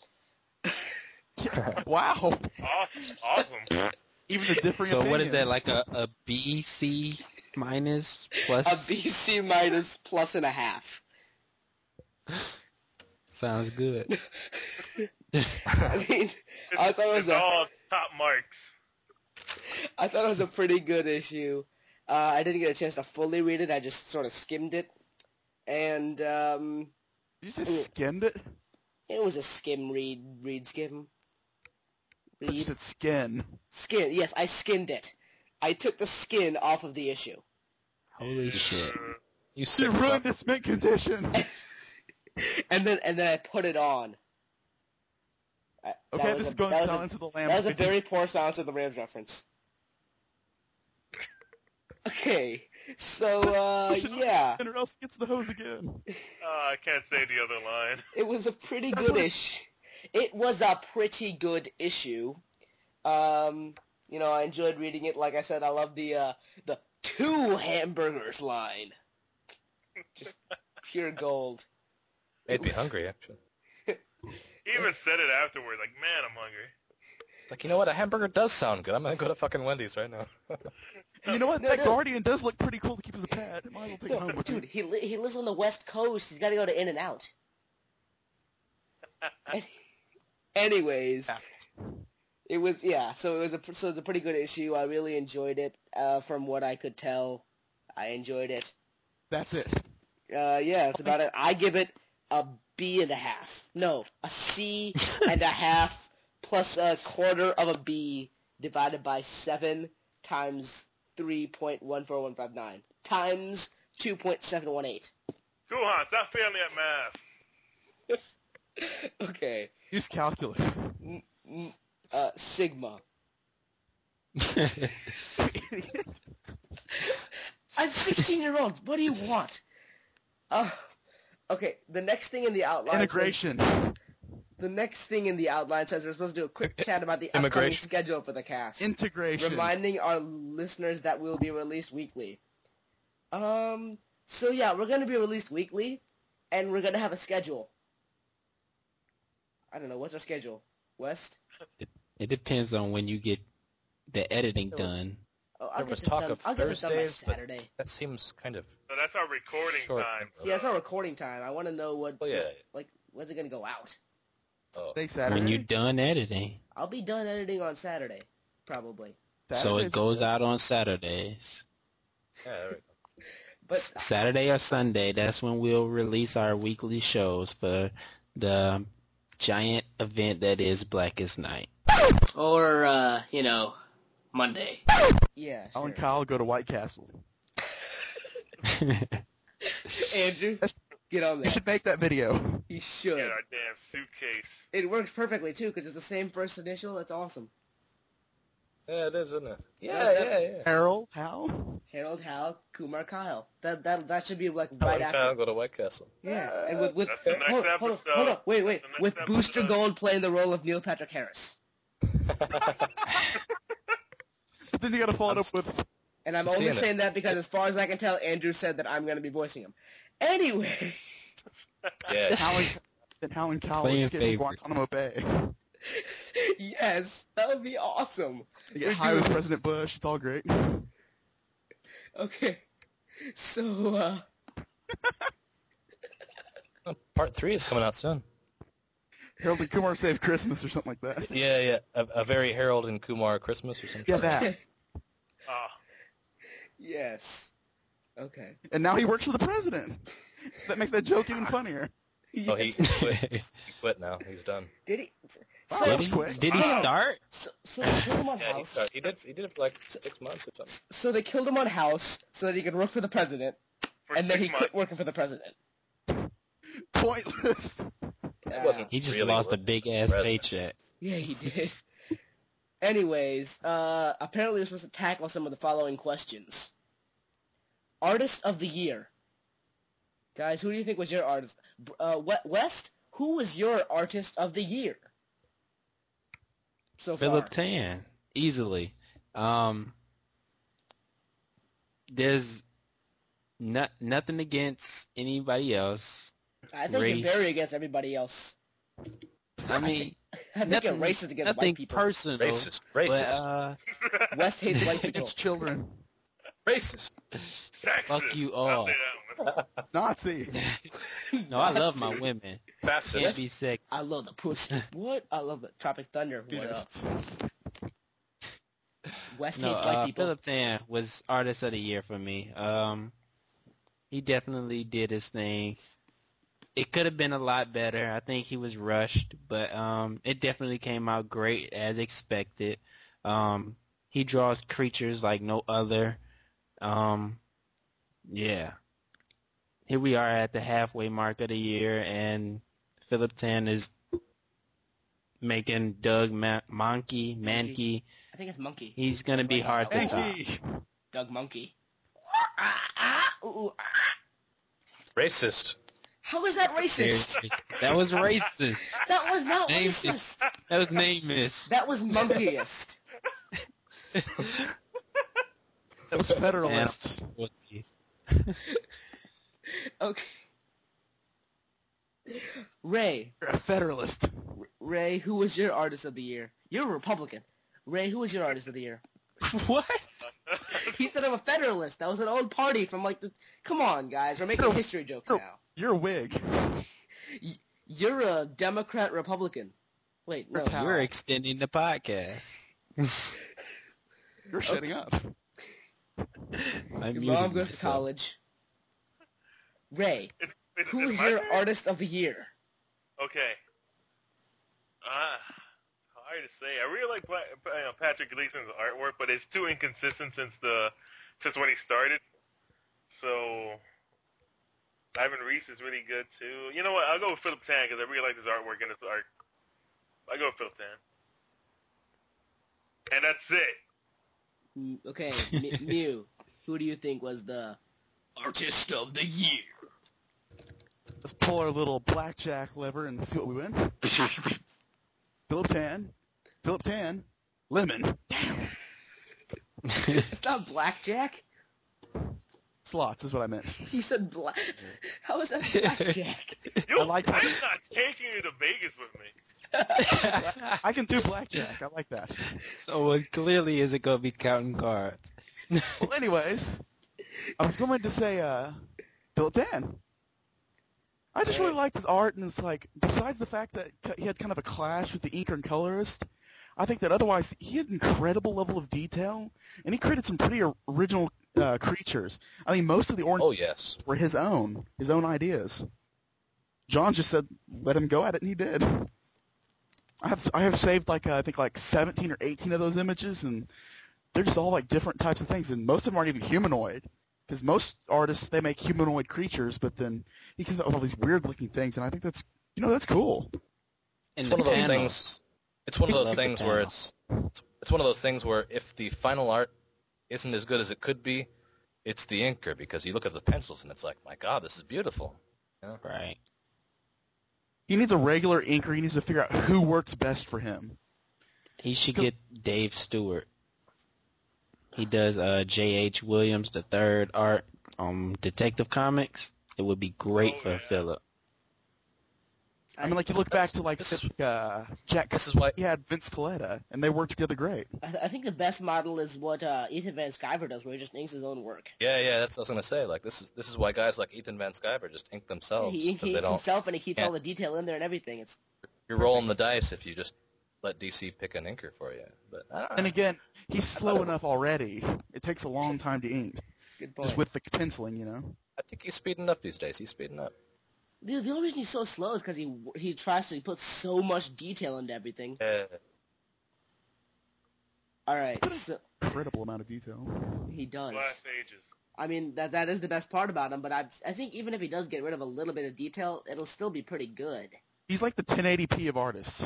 Wow. Awesome. awesome. Even the differing So what is that, opinions. like a, a B, C minus A plus? B C minus plus and a half. Sounds good. I mean, I thought it was It's a, all top marks. I thought it was a pretty good issue. Uh, I didn't get a chance to fully read it. I just sort of skimmed it, and um, Did you say skimmed it? it was a skim read, read skim, I thought you read said skin. skin. Yes, I skimmed it. I took the skin off of the issue, Holy shit. Uh, You sick You ruined fuck. this mint condition. and then and then I put it on. I, that Okay, was this a- is going that was a- Silence of the Lambs. That was a fifty very poor Silence of the Rams reference. Okay, so uh, yeah, or else he gets the hose again. uh, I can't say the other line. it was a pretty That's good what it- issue. It was a pretty good issue. Um, you know, I enjoyed reading it. Like I said, I love the uh, the two hamburgers line. Just pure gold. Made me hungry, actually. He even said it afterward, like, man, I'm hungry. It's like, you know what? A hamburger does sound good. I'm gonna go to fucking Wendy's right now. And you know what? No, that no. Guardian does look pretty cool to keep as a pet. Might as well take it home with Dude, me. he li- he lives on the West Coast. He's got to go to In and Out. Anyways, it was yeah. So it was a so it was a pretty good issue. I really enjoyed it. Uh, from what I could tell, I enjoyed it. That's it. Uh, yeah, that's about it. I give it a B and a half. No, a C and a half plus a quarter of a B divided by seven times three point one four one five nine times two point seven one eight. Kuhan, stop failing at math. Okay. Use calculus. Uh, Sigma. I'm sixteen year old. What do you want? Uh, okay, the next thing in the outline Integration. Says, the next thing in the outline says we're supposed to do a quick chat about the upcoming Immigration? schedule for the cast. Integration. Reminding our listeners that we'll be released weekly. Um, so yeah, we're going to be released weekly, and we're going to have a schedule. I don't know, what's our schedule? West? It depends on when you get the editing There was- done. Oh, I'll There get was this talk done. of I'll get this done by Thursdays, but Saturday. that seems kind of So that's our recording short. time. Yeah, it's our recording time. I want to know what, Oh, yeah. like, when's it going to go out? Oh. They Saturday. When you're done editing. I'll be done editing on Saturday, probably. So Saturdays it goes out on Saturdays. Yeah, there we go. But Saturday or Sunday, that's when we'll release our weekly shows for the giant event that is Blackest Night. Or, uh, you know, Monday. Yeah, Al sure. and Kyle go to White Castle. Andrew, get on that. You should make that video. You should. Get our damn suitcase. It works perfectly, too, because it's the same first initial. That's awesome. Yeah, it is, isn't it? Yeah, That- yeah, that- yeah. Harold, Hal? Harold, Hal, Kumar, Kyle. That that that should be like Right right after. Kyle go to White Castle. Yeah, and with with That's the next hold, hold on, episode. hold on, wait, wait, That's the with next Booster episode. Gold playing the role of Neil Patrick Harris. But then you gotta follow it up with... And I'm I'm only seeing it. saying that because, as far as I can tell, Andrew said that I'm going to be voicing him. Anyway, Yeah. Hal and, then Hal and Kyle Playing escape from favorite. Guantanamo Bay. yes, that would be awesome. They get We're high doing with this. President Bush. It's all great. Okay, so uh, Part three is coming out soon. Harold and Kumar Save Christmas or something like that. Yeah, yeah. A, a very Harold and Kumar Christmas or something. Yeah, that. Ah, yes, okay. And now he works for the president. So that makes that joke even funnier. Oh, he Yes. quit. he quit now. He's done. Did he? Wow, So, that Did was he, quick. did he Wow. start? so, so they killed him on Yeah, he House. started. He did. He did it for like six months or something. So they killed him on House so that he could work for the president, for and then six he months. quit working for the president. Pointless. It wasn't. He just really lost a working big for the ass president. paycheck. Yeah, he did. Anyways, uh, apparently we're supposed to tackle some of the following questions. Artist of the Year. Guys, who do you think was your artist? Uh, West, who was your artist of the year? So Philip far. Tan, easily. Um, there's not, nothing against anybody else. I think race. you're very against everybody else. I mean, I think nothing, you're racist against nothing white people. personal. Racist. But, Racist. uh, West hates white people. Against children. Racist. Sexist. fuck you I'll all. say that one. Nazi. No, I love Nazi. my women. Fascist. Can't be sick. I love the pussy. What? I love the Tropic Thunder. What up? Yes. West No, hates white uh, people. Philip Tan was artist of the year for me. Um, he definitely did his thing. It could have been a lot better. I think he was rushed, but um, it definitely came out great as expected. Um, he draws creatures like no other. Um, yeah. Here we are at the halfway mark of the year, and Philip Tan is making Doug Ma- Monkey, Mankey. I think it's Monkey. He's going to be hard to top. Yankee. Doug Monkey. Racist. How is that racist? That was racist. That was not Name racist. That was nameless. That was monkeyist. That was Federalist. Okay. Ray. You're a Federalist. Ray, who was your artist of the year? You're a Republican. Ray, who was your artist of the year? What? He said I'm a Federalist. That was an old party from like the... Come on, guys. We're making history jokes You're- now. You're a Whig. Y- You're a Democrat Republican. Wait, no. Repel- We're extending the podcast. You're shutting up. I Your muted mom goes to myself. college. Ray, It's, it's, who it's is my your turn? artist of the year? Okay. Ah, hard to say. I really like Pla- you know, Patrick Gleason's artwork, but it's too inconsistent since the since when he started. So Ivan Reese is really good too. You know what? I'll go with Philip Tan because I really like his artwork and his art. I go with Philip Tan, and that's it. Mm, Okay, M- Mew, who do you think was the artist of the year? Let's pull our little blackjack lever and see what we win. Philip Tan. Philip Tan. Lemon. It's not blackjack. Slots is what I meant. He said black. How is that blackjack? You, I like I'm that. not taking you to Vegas with me. I can do blackjack. I like that. So uh, clearly is it going to be counting cards? Well, anyways, I was going to say uh, Philip Tan. I just really liked his art, and it's like, besides the fact that he had kind of a clash with the inker and colorist, I think that otherwise he had an incredible level of detail, and he created some pretty original uh, creatures. I mean, most of the orange Oh yes. were his own, his own ideas. John just said let him go at it, and he did. I have I have saved like uh, I think like seventeen or eighteen of those images, and they're just all like different types of things, and most of them aren't even humanoid. Because most artists, they make humanoid creatures, but then he comes up with all these weird-looking things, and I think that's, you know, that's cool. It's And one the of those panels. things. It's one of those Love the things where panel. it's, it's it's one of those things where if the final art isn't as good as it could be, it's the inker, because you look at the pencils and it's like, my God, this is beautiful. Right. He needs a regular inker. He needs to figure out who works best for him. He should get Dave Stewart. He does uh, J H. Williams the third art on Detective Comics. It would be great Oh, for yeah. Philip. I mean, like, you look back to, like, This- uh, Jack, This is why he had Vince Coletta, and they worked together great. I, th- I think the best model is what uh, Ethan Van Sciver does, where he just inks his own work. Yeah, yeah, that's what I was gonna say. Like this is this is why guys like Ethan Van Sciver just ink themselves, He, he 'cause they inks don't. himself, and he keeps can't- all the detail in there and everything. It's You're rolling the dice if you just let D C pick an inker for you. But I don't know. And again, he's slow it enough already. It takes a long time to ink, good point. just with the penciling, you know? I think he's speeding up these days. He's speeding up. Dude, the only reason he's so slow is because he he tries to put so much detail into everything. Yeah. All right, so Incredible amount of detail. he does. Glass ages. I mean, that that is the best part about him. But I I think even if he does get rid of a little bit of detail, it'll still be pretty good. He's like the ten eighty p of artists.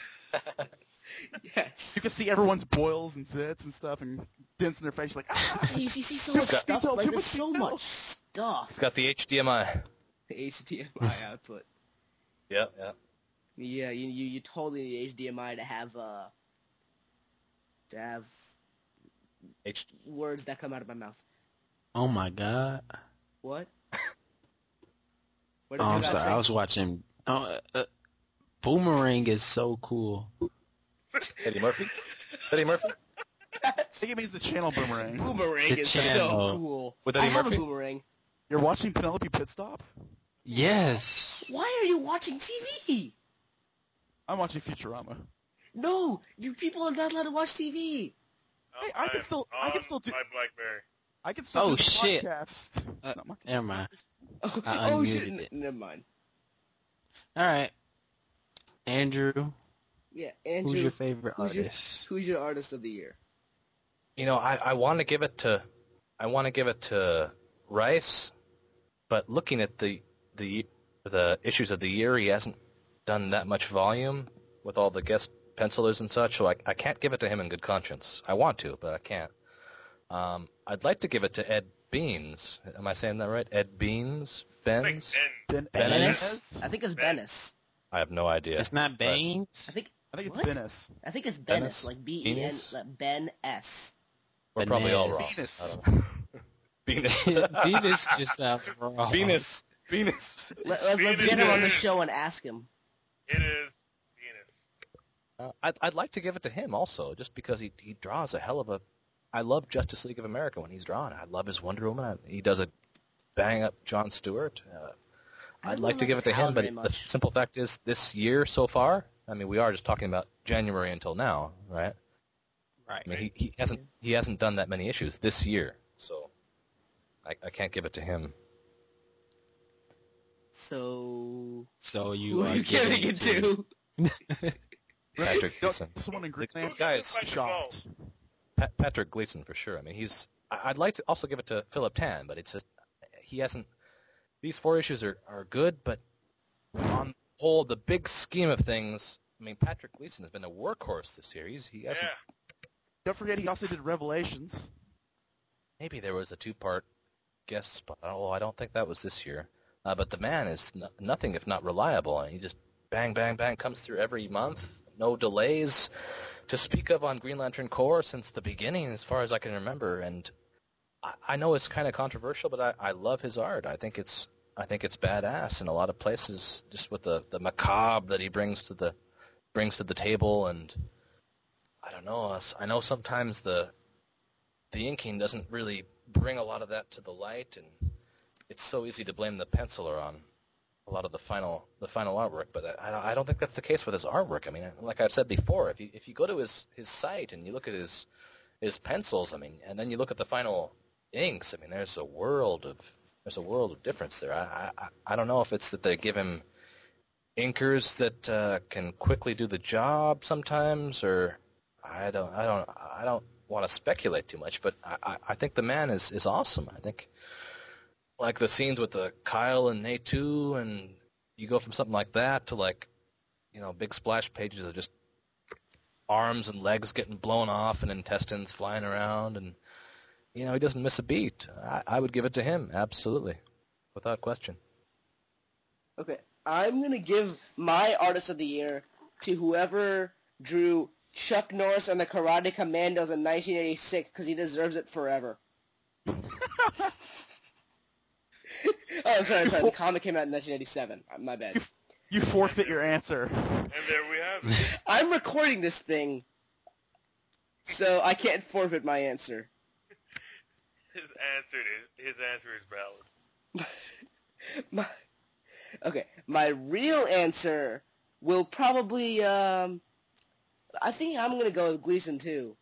Yes. You can see everyone's boils and zits and stuff and dents in their face, like, ah! You see, see so Too much much stuff. detail, Like too there's much so detail. much stuff. Got the H D M I. The H D M I output. Yeah, yeah. Yeah, you you you totally need H D M I to have uh to have H- words that come out of my mouth. Oh my God. What? What did Oh, you I'm guys sorry. say? I was watching. Oh, uh, uh, Boomerang is so cool. Eddie Murphy. Eddie Murphy. I think it means the channel Boomerang. Boomerang The is channel. so cool. With I Eddie have Murphy? a boomerang. You're watching Penelope Pitstop? Yes. Why are you watching T V? I'm watching Futurama. No, you people are not allowed to watch T V. Hey, I can I'm still- I can on still do- my BlackBerry. I can still Oh, do the shit. podcast. Uh, It's not my- Never mind. Oh, I oh unmuted shit! it. N- Never mind. All right. Andrew, Yeah, Andrew. who's your favorite who's your- artist? Who's your artist of the year? You know, I, I want to give it to, I want to give it to Rice, but looking at the the the issues of the year, he hasn't done that much volume with all the guest pencilers and such. So I I can't give it to him in good conscience. I want to, but I can't. Um, I'd like to give it to Ed Beans. Am I saying that right? Ed Beans, Like Benz. Ben. Ben Bennis? Bennis? I think it's Ben. Bennis. I have no idea. It's not Baines. I think I think it's What? Bennis. I think it's Bennis, Bennis? like B E N, Benis? like Ben S. We're probably all wrong. Bananas. Venus. I don't know. Venus. Venus just sounds wrong. Venus. Venus. Let, let, let's Venus get him on the is- show and ask him. It is Venus. Uh, I'd, I'd like to give it to him also, just because he he draws a hell of a. I love Justice League of America when he's drawn. I love his Wonder Woman. I, he does a bang up John Stewart. Uh, I I'd don't like to like give it to his him, very but the much. simple fact is, this year so far, I mean, we are just talking about January until now, right? Right. I mean, he, he hasn't he hasn't done that many issues this year, so I, I can't give it to him. So So you who are are you giving giving it to? Patrick Gleason. Someone in The Green guys, Like the shocked. Pa- Patrick Gleason for sure. I mean, he's. I- I'd like to also give it to Philip Tan, but it's just he hasn't. These four issues are, are good, but on the whole, the big scheme of things, I mean, Patrick Gleason has been a workhorse this year. He's, he hasn't. Yeah. Don't forget he also did Revelations. Maybe there was a two-part guest spot. Oh, I don't think that was this year. Uh, but the man is no, nothing if not reliable, and he just bang, bang, bang comes through every month, no delays to speak of on Green Lantern Corps since the beginning, as far as I can remember. And I, I know it's kind of controversial, but I, I love his art. I think it's I think it's badass in a lot of places, just with the, the macabre that he brings to the brings to the table. And I don't know. I know sometimes the the inking doesn't really bring a lot of that to the light, and it's so easy to blame the penciler on a lot of the final the final artwork. But I, I don't think that's the case with his artwork. I mean, like I've said before, if you if you go to his, his site and you look at his his pencils, I mean, and then you look at the final inks, I mean, there's a world of there's a world of difference there. I I, I don't know if it's that they give him inkers that uh, can quickly do the job sometimes, or I don't, I don't, I don't want to speculate too much, but I, I, I think the man is, is awesome. I think like the scenes with the Kyle and Nate two, and you go from something like that to like, you know, big splash pages of just arms and legs getting blown off and intestines flying around, and you know, he doesn't miss a beat. I, I would give it to him, absolutely, without question. Okay, I'm gonna give my Artist of the Year to whoever drew Chuck Norris and the Karate Commandos in nineteen eighty-six, because he deserves it forever. Oh, I'm sorry, I'm sorry. The comic came out in nineteen eighty-seven. My bad. You forfeit your answer. And there we have it. I'm recording this thing, so I can't forfeit my answer. His answer is his answer is valid. my, okay, my real answer will probably. Um, I think I'm gonna go with Gleason too,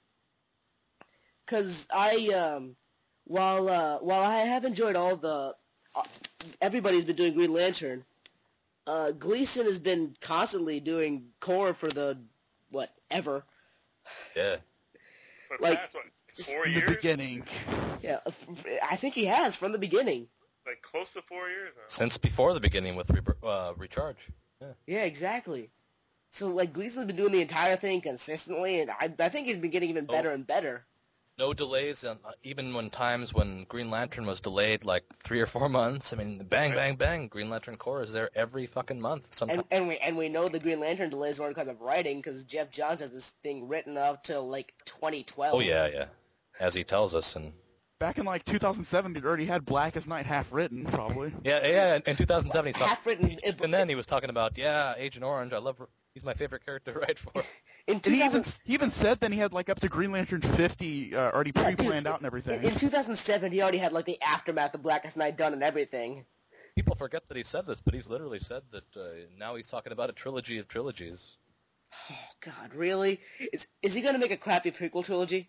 because I um, while uh, while I have enjoyed all the uh, everybody's been doing Green Lantern. Uh, Gleason has been constantly doing core for the, what, ever. Yeah. For the Like, past, what, just four In years? the beginning. Yeah, I think he has from the beginning. Like, close to four years now. Since before the beginning with re- uh, Recharge. Yeah. Yeah, exactly. So, like, Gleason's been doing the entire thing consistently, and I, I think he's been getting even better Oh. and better. No delays, and even when times when Green Lantern was delayed like three or four months. I mean, bang, bang, bang. Green Lantern Corps is there every fucking month. Sometimes. And and we and we know the Green Lantern delays weren't because of writing, because Jeff Johns has this thing written up till like twenty twelve. Oh yeah, yeah. As he tells us, and Back in like two thousand seven, it already had Blackest Night half written, probably. yeah, yeah. In two thousand seven, he talked, half written. and then he was talking about yeah, Agent Orange. I love. He's my favorite character to write for. In And he even, two thousand, he even said then he had like up to Green Lantern fifty uh, already Yeah, dude, pre-planned out and everything. In, in two thousand seven, he already had like the aftermath of Blackest Night done and everything. People forget that he said this, but he's literally said that uh, now he's talking about a trilogy of trilogies. Oh God, really? Is is he gonna make a crappy prequel trilogy?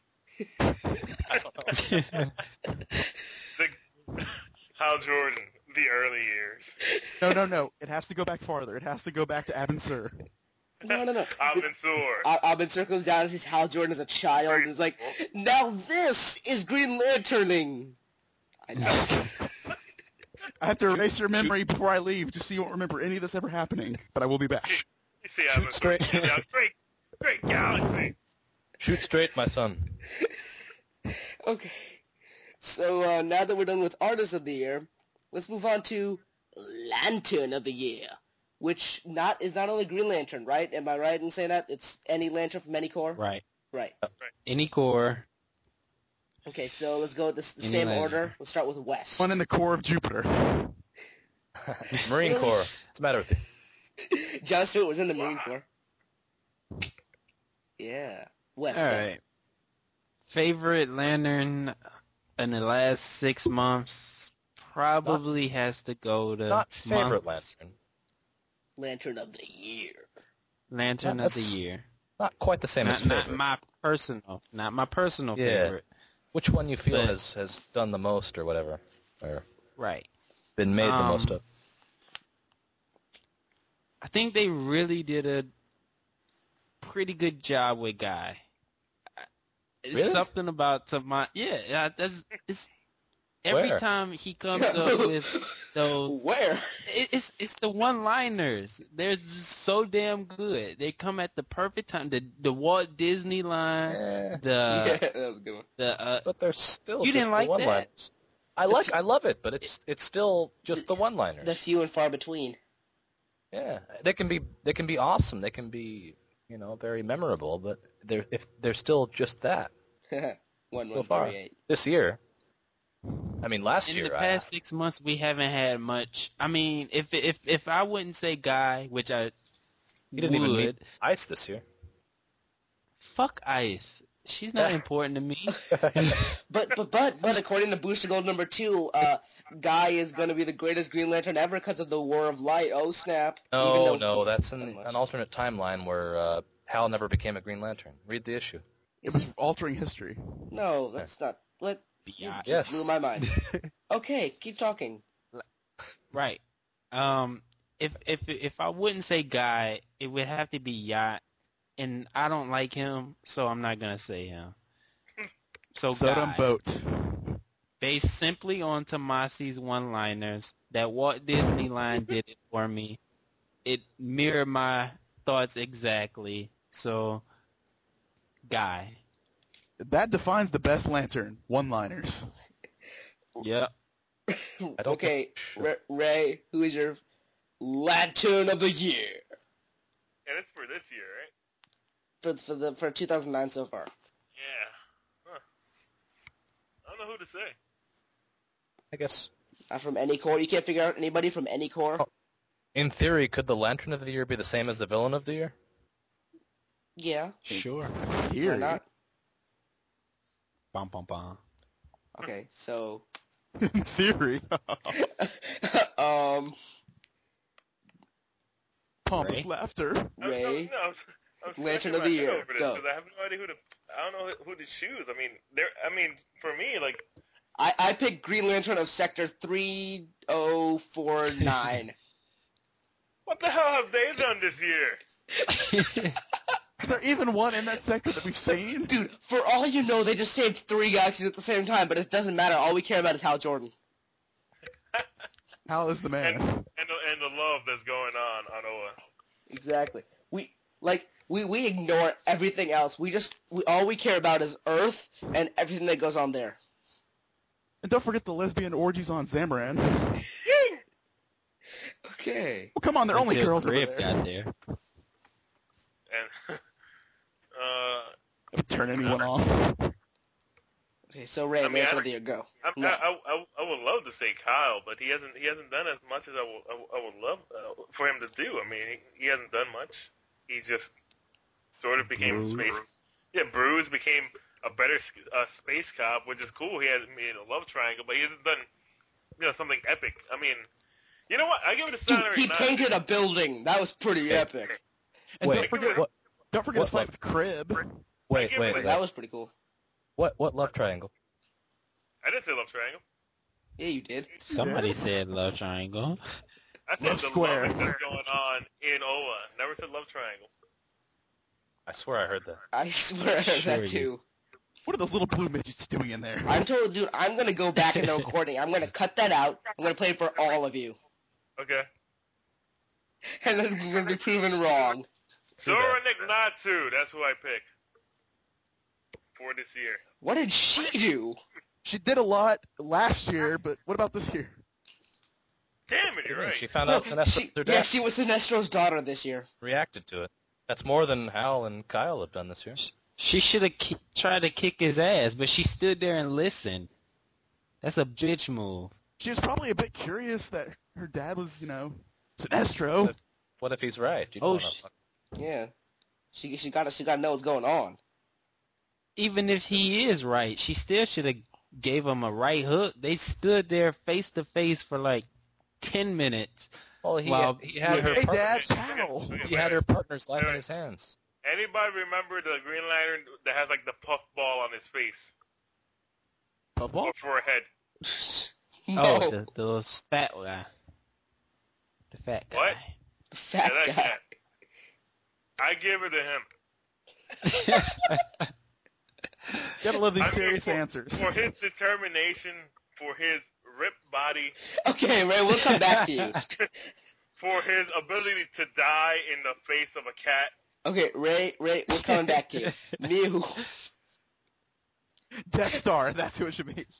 I don't know. The, Hal Jordan, the early years. No, no, no. It has to go back farther. It has to go back to Abin Sur. No, no, no. Alvin Sur. Al- Albin Sur comes down and sees Hal Jordan as a child and is like, now this is Green Lanterning! I know. I have to erase your memory before I leave just so you won't remember any of this ever happening. But I will be back. You see Alvin Sur. straight. Yeah, great, great galaxy. Shoot straight, my son. Okay. So, uh, now that we're done with Artist of the Year, let's move on to Lantern of the Year, which not is not only Green Lantern, right? Am I right in saying that? It's any lantern from any corps? Right. Right. Any core. Okay, so let's go with this, the Any same lantern. order. Let's start with Wes. One in the core of Jupiter. Marine Really? Corps. What's the matter with you? John Stewart was in the Marine Corps. Yeah. Wes. All go. right. Favorite lantern in the last six months probably has to go to Not favorite month- lantern. Lantern of the Year. Lantern Not of the necess- year. Not quite the same Not, as not favorite. my personal, not my personal Yeah. favorite. Which one you feel But- has, has done the most or whatever, or Right. been made the Um, most of? I think they really did a pretty good job with Guy. It's Really? something about to my yeah. yeah, That's it's every Where? time he comes up with those. Where? It, it's it's the one-liners. They're just so damn good. They come at the perfect time. The the Walt Disney line. Eh, The yeah, that was a good one. the uh, but they're still You just didn't the like one-liners. I like, I love it, but it's it's still just the one-liners. The few and far between. Yeah, they can be they can be awesome. They can be you know very memorable, but they're if they're still just that one so one far thirty-eight. this year. I mean, last in year. the I- past six months we haven't had much. I mean, if if if I wouldn't say Guy, which I he didn't would, even meet Ice this year. fuck Ice. She's not important to me. But but but but according to Booster Gold number two, uh, Guy is going to be the greatest Green Lantern ever because of the War of Light. Oh snap! Even No, though- no, that's Not an, much. an alternate timeline where uh, Hal never became a Green Lantern. Read the issue. It was altering history. No, that's not. Let you Yeah. just Yes. blew my mind. Okay, keep talking. Right. Um, if if if I wouldn't say Guy, it would have to be Yacht, and I don't like him, so I'm not gonna say him. So Sodom Guy, Boat. based simply on Tomasi's one-liners, that Walt Disney line did it for me. It mirrored my thoughts exactly. So, Guy. That defines the best Lantern. One-liners. Yep. I don't Okay, think- Ray, Ray, who is your Lantern of the Year And it's for this year, right? for for the for two thousand nine so far? Yeah. Huh. I don't know who to say. I guess, Not from any core. You can't figure out anybody from any core. Oh. in theory, could the Lantern of the Year be the same as the Villain of the Year? Yeah, Sure. Here. why not? Bum, bum, bum. Okay, so In theory. um, Pompous Ray? laughter. I, Ray, No, no, I was, I was Lantern scratching of my the head Year, over this go. 'cause I have no idea who to. I don't know who to choose. I mean, there. I mean, for me, like, I I picked Green Lantern of Sector three oh four nine. what the hell have they done this year? Is there even one in that sector that we've seen? Dude, for all you know, they just saved three galaxies at the same time, but it doesn't matter. All we care about is Hal Jordan. Hal is the man. And and the, and the love that's going on on Oa. Exactly. We like we, we ignore everything else. We just we all we care about is Earth and everything that goes on there. And don't forget the lesbian orgies on Zamaran. Well, Okay. come on, they're only Until girls over Grib there. got there. And uh, Would turn anyone off. Okay, so Ray, I mean, Lantern I- of the Year, go. I, No. I, I, I would love to say Kyle, but he hasn't he hasn't done as much as I would I, would- I would love uh, for him to do. I mean, he, he hasn't done much. He just sort of became Bruce. a space. Yeah, Bruce became a better uh, space cop, which is cool. He hasn't made a love triangle, but he hasn't done you know something epic. I mean, you know what? I give it a Dude, salary he nine. painted a building. That was pretty epic. And Wait, don't forget, what? don't forget his what fight with Crib. Wait, give wait, it- wait. That was pretty cool. What? What love triangle? I didn't say love triangle. Yeah, you did. Somebody Yeah. said love triangle. I said Love the square. love that's going on in Oa. Never said love triangle. I swear I heard that. I swear I heard Sure that you- too. What are those little blue midgets doing in there? I'm told, dude, I'm gonna go back in the recording. I'm gonna cut that out. I'm gonna play it for all of you. Okay. And then we're gonna be proven wrong. Zora Natu, that's who I picked for this year. What did she do? She did a lot last year, but what about this year? Damn it, you're right. She found out Sinestro She, their yeah, dad she was Sinestro's daughter this year. reacted to it. That's more than Hal and Kyle have done this year. She should have ki- tried to kick his ass, but she stood there and listened. That's a bitch move. She was probably a bit curious that her dad was, you know, Sinestro. What, what if he's right? You Oh, don't wanna sh- fuck- Yeah. She she gotta she gotta know what's going on. Even if he is right, she still should have gave him a right hook. They stood there face to face for like ten minutes. Well, he Well, he had her Hey, partner, Dad, Okay, chow. okay, he had her partner's life in Wait, his hands. Anybody remember the Green Lantern that has like the puff ball on his face Football? or forehead? No, Oh, the, the little fat guy. The fat guy. What? fat Yeah, that guy. guy. I give it to him. Gotta love these I mean, serious for, answers. for his determination, for his ripped body, Okay, Ray, we'll come back to you. for his ability to die in the face of a cat. Okay, Ray, Ray, we're coming back to you. Mew. Death Star, that's who it should be.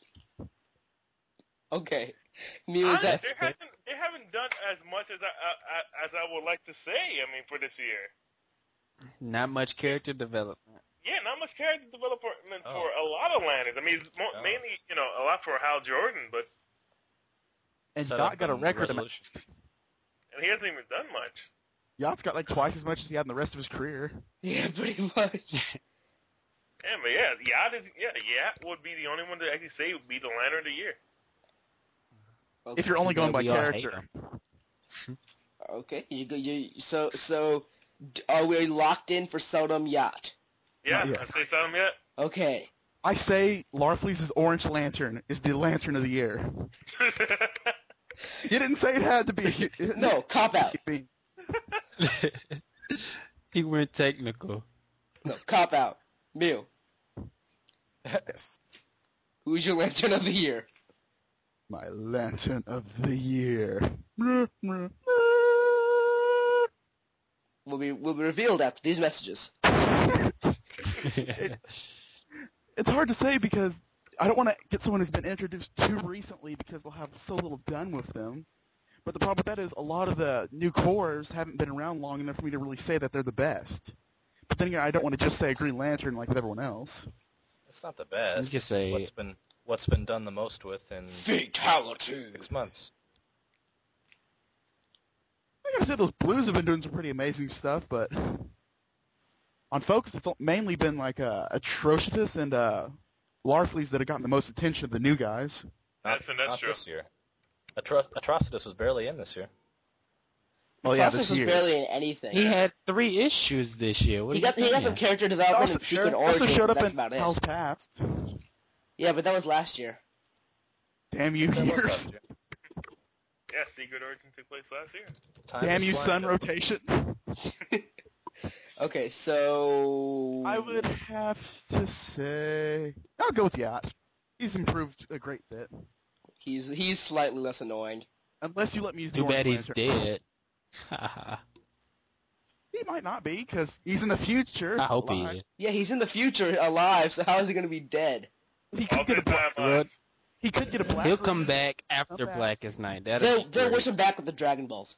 Okay. Mew, is Honestly, that... they haven't they haven't done as much as I, I, as I would like to say. I mean, for this year. Not much character development. Yeah, not much character development Oh. for a lot of Lanners. I mean, it's mo- Oh. mainly, you know, a lot for Hal Jordan, but And Set Yacht up got a in record amount. resolution. and he hasn't even done much. Yacht's got like twice as much as he had in the rest of his career. Yeah, pretty much. Yeah, but yeah, Yacht is yeah, Yacht would be the only one to actually say would be the Lantern of the year. Okay. If you're only going by We all hate character. him. Okay, you go. You so so. d- Are we locked in for Sodom Yacht? Yeah, Not yet. I say something yet. Okay. I say Larfleeze's Orange Lantern is the Lantern of the Year. You didn't say it had to be. No, cop out. He went technical. No, cop out. Mew, Yes. who's your Lantern of the Year? My Lantern of the Year. Will be will be revealed after these messages. It- it's hard to say because I don't want to get someone who's been introduced too recently because they'll have so little done with them. But the problem with that is a lot of the new cores haven't been around long enough for me to really say that they're the best. But then again, I don't want to just say Green Lantern like with everyone else. It's not the best. You just say- what's been what's been done the most with in Fatality. six months. I gotta say those Blues have been doing some pretty amazing stuff, but on Focus it's mainly been like uh, Atrocitus and uh, Larfleeze that have gotten the most attention of the new guys. Not, That's- and that's not true. this year. Atro- Atrocitus was barely in this year. Oh yeah, Process this was year. barely in anything. He had three issues this year. What He are got you he got saying? some character He development also, and secret sure, origin. also showed up that's in about it. Hal's Past. Yeah, but that was last year. Damn you, That was years. last year. Yeah, Secret Origin took place last year. Time Damn is you, flying. sun rotation. Okay, so I would have to say I'll go with Yacht. He's improved a great bit. he's he's slightly less annoying. Unless you let me use the Too bad Orange he's Lantern. dead. He might not be because he's in the future. I hope he alive. is. Yeah, he's in the future alive, so how is he going to be dead? He could get a Alternate black. timeline. He could get a black. He'll ring. come back after Come back. Blackest Night. That'll They'll be they'll great. wish him back with the Dragon Balls.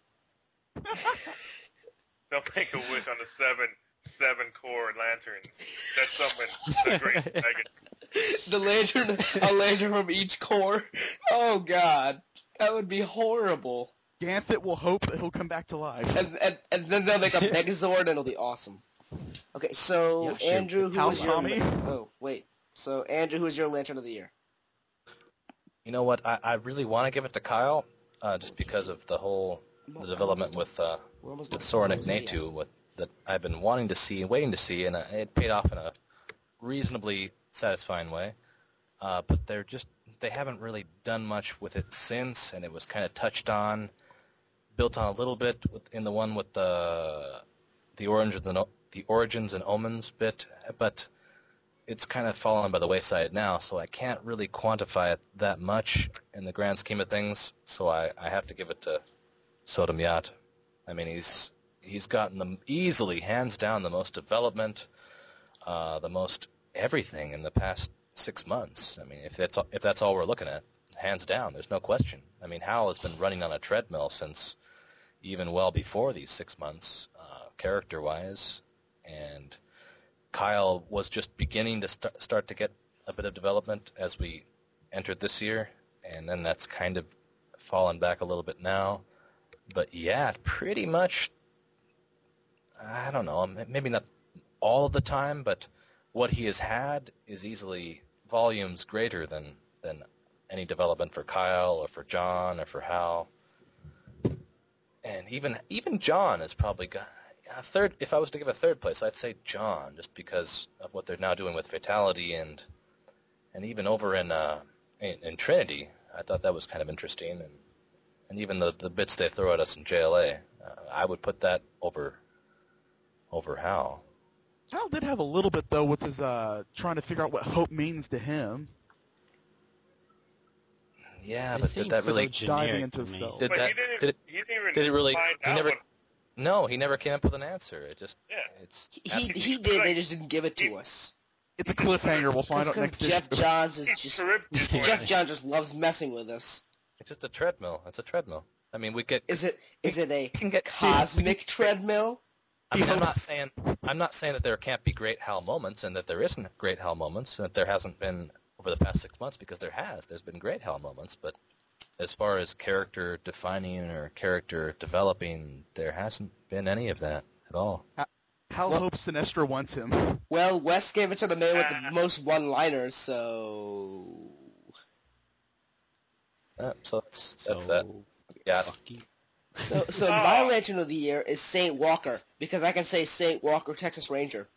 They'll make a wish on the seven seven core lanterns. That's something a great nugget. The lantern, a lantern from each core. Oh God, that would be horrible. Ganthet will hope that he'll come back to life. And and, and then they'll make a Megazord, and it'll be awesome. Okay, so Yeah, sure. Andrew, who Hal was your? Tommy? Oh wait, so Andrew, who was your Lantern of the Year? You know what? I, I really want to give it to Kyle, uh, just because of the whole the development with uh, We're almost with done. Soren Almost done, Ignatu, what that I've been wanting to see and waiting to see, and uh, it paid off in a reasonably satisfying way. Uh, but they're just they haven't really done much with it since, and it was kind of touched on, built on a little bit with, in the one with the the origins and the origins and omens bit, but it's kind of fallen by the wayside now, so I can't really quantify it that much in the grand scheme of things. So I, I have to give it to Sodom Yat. I mean, he's he's gotten the easily, hands down, the most development, uh, the most everything in the past six months. I mean, if that's if that's all we're looking at, hands down, there's no question. I mean, Hal has been running on a treadmill since even well before these six months, uh, character-wise, and Kyle was just beginning to st- start to get a bit of development as we entered this year, and then that's kind of fallen back a little bit now. But yeah, pretty much, I don't know, maybe not all of the time, but what he has had is easily volumes greater than, than any development for Kyle or for John or for Hal. And even even John has probably got a third. If I was to give a third place, I'd say John, just because of what they're now doing with Fatality and and even over in uh, in, in Trinity. I thought that was kind of interesting, and and even the the bits they throw at us in J L A. Uh, I would put that over over Hal. Hal did have a little bit though with his uh trying to figure out what hope means to him. Yeah, It but did seems that so really generic diving into to me. himself. did But that he didn't. did it he didn't even did it really? find He out never. what- No, he never came up with an answer. It just Yeah. it's He absolutely- he did. They just didn't give it to us. It's a cliffhanger. We'll find out Because next Jeff issue. Johns is He's just terrific. Jeff Johns just loves messing with us. it's just a treadmill. It's a treadmill. I mean, we get. Is it is it a can get- cosmic treadmill? I mean, He I'm not hopes- saying I'm not saying that there can't be great Hal moments and that there isn't great Hal moments and that there hasn't been over the past six months, because there has. There's been great Hal moments, but as far as character defining or character developing, there hasn't been any of that at all. Hal Well- hopes Sinestro wants him. Well, West gave it to the man with the most one-liners, so Uh, so that's, So, that's that. Yeah. fuck you. so so Oh. my Lantern of the Year is Saint Walker because I can say Saint Walker, Texas Ranger.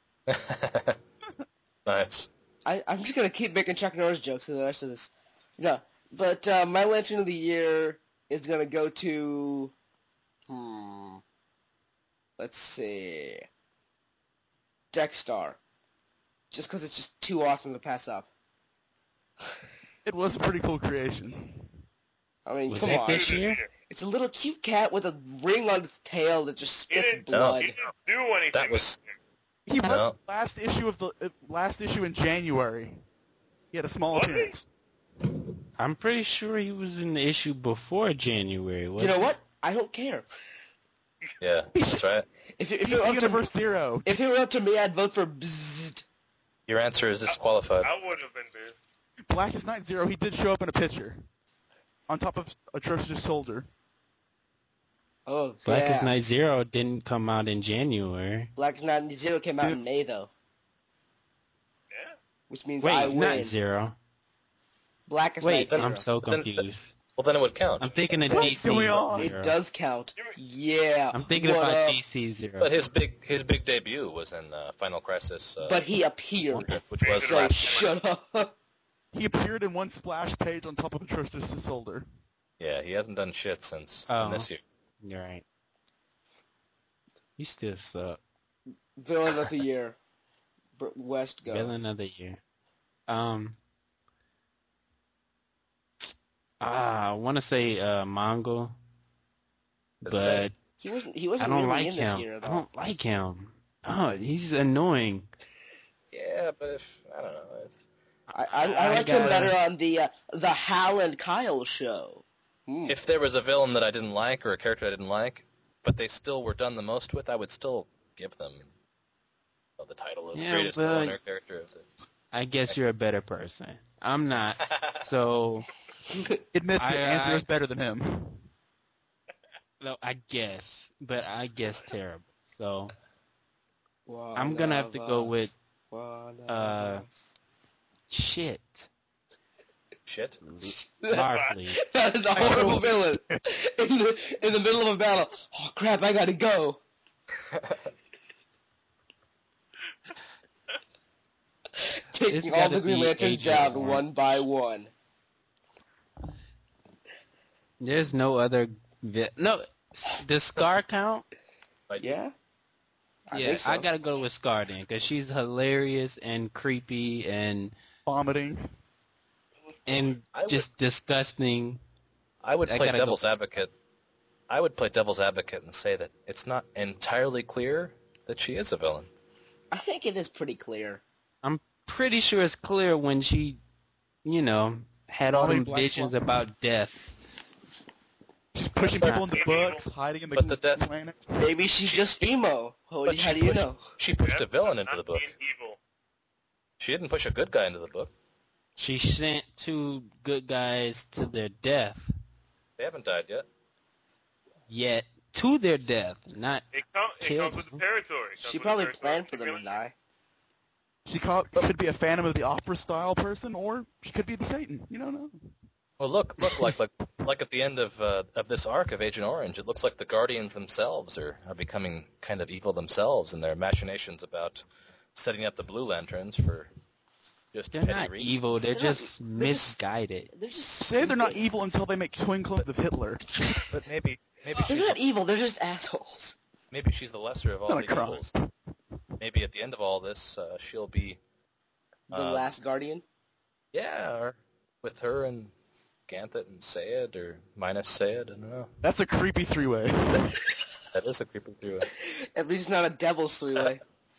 Nice. I, I'm just gonna keep making Chuck Norris jokes for the rest of this. No, but uh, my Lantern of the Year is going to go to, hmm, let's see, Dexstar. Just because it's just too awesome to pass up. It was a pretty cool creation. I mean, Was come that on. this year? It's a little cute cat with a ring on its tail that just He spits didn't, blood. he didn't do anything. That was He was No. the last issue of the uh, last issue in January. He had a small Was he? appearance. I'm pretty sure he was in the issue before January. You Wasn't know he? what? I don't care. yeah, that's right. If it, if, He's it the were up to, Universe Zero. if it were up to me, I'd vote for Bzzzt. Your answer is disqualified. I would have been pissed. Blackest Night Zero, he did show up in a picture. On top of Atrocious Soldier. Oh, Blackest yeah. Night Zero didn't come out in January. Blackest Night Zero came out Dude. in May, though. Yeah. Which means Wait, I win. not Zero. Blackest Wait, Night Zero. I'm so But then- confused. Well, then it would count. I'm thinking of What D is C going on? Zero. It does count. Yeah. I'm thinking what about up? D C Zero. But his big his big debut was in uh, Final Crisis, uh, But he appeared. which was So last. shut up. He appeared in one splash page on top of Atrocious Soldier. Yeah, he hasn't done shit since Oh. this year. You're right. You still suck. Villain of the year. Br- West, go. Villain of the year. Um. Ah, I want to say uh, Mongo, Good say. but He wasn't. He I wasn't don't really like in this him. year at I all. don't like him. Oh, he's annoying. Yeah, but if I don't know, if, I, I, I I like him guess- better on the uh, the Hal and Kyle show. Hmm. if there was a villain that I didn't like or a character I didn't like, but they still were done the most with, I would still give them uh, the title of Yeah, greatest but- villain or character of the. I guess you're a better person. I'm not. So, Admits I- it, Anthra's I- better than him. no, I guess, but I guess terrible. So, One I'm gonna have of to go us. with One of uh, us. shit. Shit. Larfleet. That is a horrible villain. In the in the middle of a battle. Oh crap! I gotta go. Taking It's all gotta the Green be Lanterns Agent down Orange. one by one. There's no other. Vi- no, does Scar count? I do. Yeah. I yeah, think so. I gotta go with Scar then, because she's hilarious and creepy and Vomiting. and I would- just disgusting. I would I play gotta go devil's with- advocate. I would play devil's advocate and say that it's not entirely clear that she is a villain. I think it is pretty clear. I'm pretty sure it's clear when she, you know, had all Robbie them Black visions Swan. about death. She's pushing That's people into not- books, hiding in the But the death- planet. Maybe she's just emo. How, But how she do you pushed, know? she pushed a That's villain not into the book. being evil. She didn't push a good guy into the book. She sent two good guys to their death. They haven't died yet. Yet to their death, not It, com- it Killed comes with him. the territory. It comes She with probably the territory. planned for them to Really- die. She ca- could be a Phantom of the Opera style person, or she could be the Satan. You don't know. Well, look, look, like like like at the end of uh, of this arc of Agent Orange, it looks like the Guardians themselves are, are becoming kind of evil themselves in their machinations about setting up the Blue Lanterns for just they're petty not reasons. evil. They're They're not- just they're just- misguided. They're just Say they're not stupid. evil until they make twin clones of Hitler. But maybe maybe They're she's not the, evil. They're just assholes. maybe she's the lesser of all Not a the crime. evils. Maybe at the end of all this, uh, she'll be The Uh, Last Guardian. yeah, or with her and Ganthet and Sayed, or minus Sayed. I don't know. That's a creepy three-way. That is a creepy three. At least it's not a devil's three-way.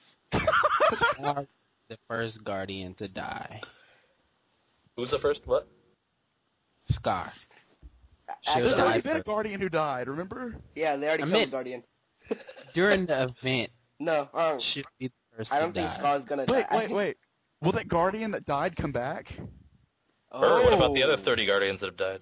Scar, the first Guardian to die. Who's the first? What? Scar. Actually, There's die already been a first. Guardian who died, remember? yeah, they already I killed meant- the Guardian. During the event, No, um, should be the first I to don't think die. Scar's gonna Wait, die. I wait, think- wait. Will that Guardian that died come back? Or what about the Oh. other thirty Guardians that have died?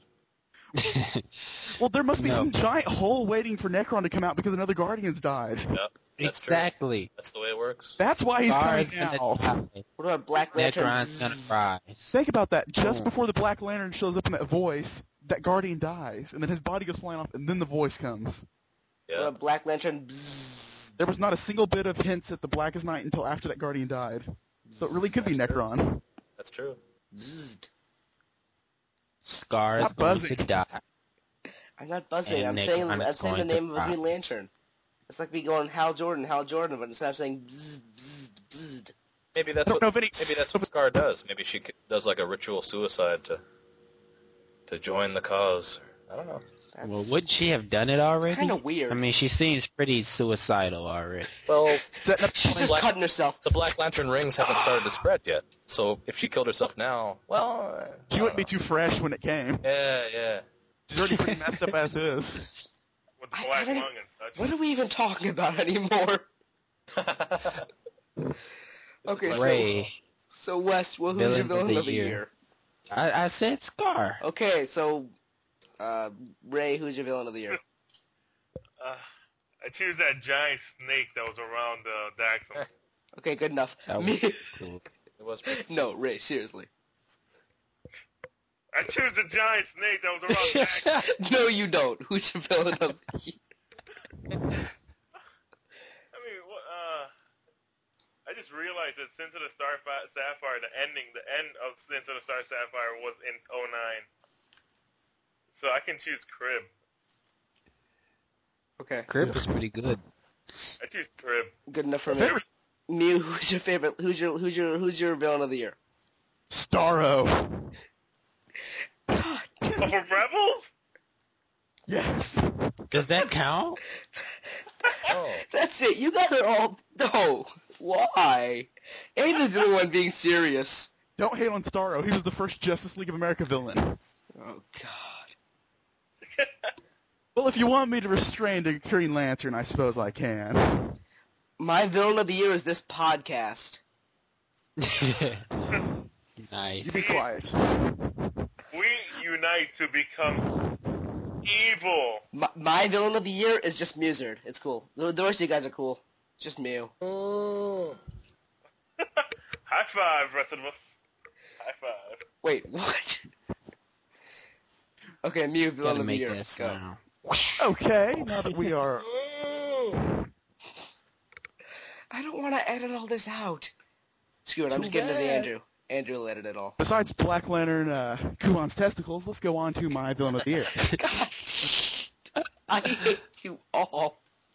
Well, there must be No. some giant hole waiting for Necron to come out because another Guardian's died. Yeah, that's true. Exactly. That's the way it works. That's why he's Scar is coming gonna now. die. What about Black Lantern? Necron's gonna rise. Think about that. Just Oh. before the Black Lantern shows up in that voice, that Guardian dies, and then his body goes flying off, and then the voice comes. What Yeah. about Black Lantern? Bzzz. There was not a single bit of hints at the Blackest Night until after that Guardian died. So it really could be That's true. Necron. That's true. Bzzz. Scar is Stop going buzzing. to die. I'm not buzzing. And I'm Nick saying Hunt is I'm saying the going to name of a Green Fox. Lantern. It's like me going Hal Jordan, Hal Jordan, but instead of saying bzz, bzz, bzz. Maybe that's I don't what know if any- maybe that's what Scar does. Maybe she c- does like a ritual suicide to to join the cause. I don't know. That's Well, would she have done it already? kind of weird. I mean, she seems pretty suicidal already. Well, Setting up She's just Black- cutting herself. the Black Lantern rings haven't started to spread yet. So if she killed herself now, well, uh, I she wouldn't be don't too fresh when it came. know. Yeah, yeah. She's already pretty messed up as is. with the I- black I don't- lung and such. What are we even talking about anymore? Okay, so Ray, so Wes, well, who's your Villain of villain the of the year. year? I, I said Scar. Okay, so uh, Ray, who's your villain of the year? Uh, I choose that giant snake that was around uh, Daxam. Okay, good enough. That Me- was cool. It was pretty no, Ray, seriously. I choose the giant snake that was around Daxam. No, you don't. Who's your villain of the year? I mean, what, uh, I just realized that Sins of the Star Fa- Sapphire, the ending, the end of Sins of the Star Sapphire was in oh nine. So I can choose Crib. Okay, Crib was pretty good. I choose Crib. good enough for me. Favorite- Mew, who's your favorite? Who's your who's your who's your villain of the year? Starro. God, Oh, for Rebels? Yes. Does that count? Oh, that's it. You guys are all no. Why? Angel's the only one being serious. Don't hate on Starro. He was the first Justice League of America villain. Oh God. Well, if you want me to restrain the Green Lantern, I suppose I can. My villain of the year is this podcast. Nice. You be quiet. We unite to become evil. My, my villain of the year is just Muzard. It's cool. The, the rest of you guys are cool. Just Mew. Mm. High five, rest of us. High five. Wait, what? Okay, Mew, villain Gotta of the make year. that Go. sound. Okay, now that we are... I don't want to edit all this out. Screw it, I'm Too just getting to the bad. Andrew. Andrew will edit it all. Besides Black Lantern, uh, Kuan's testicles, let's go on to my villain of the year. God, I hate you all.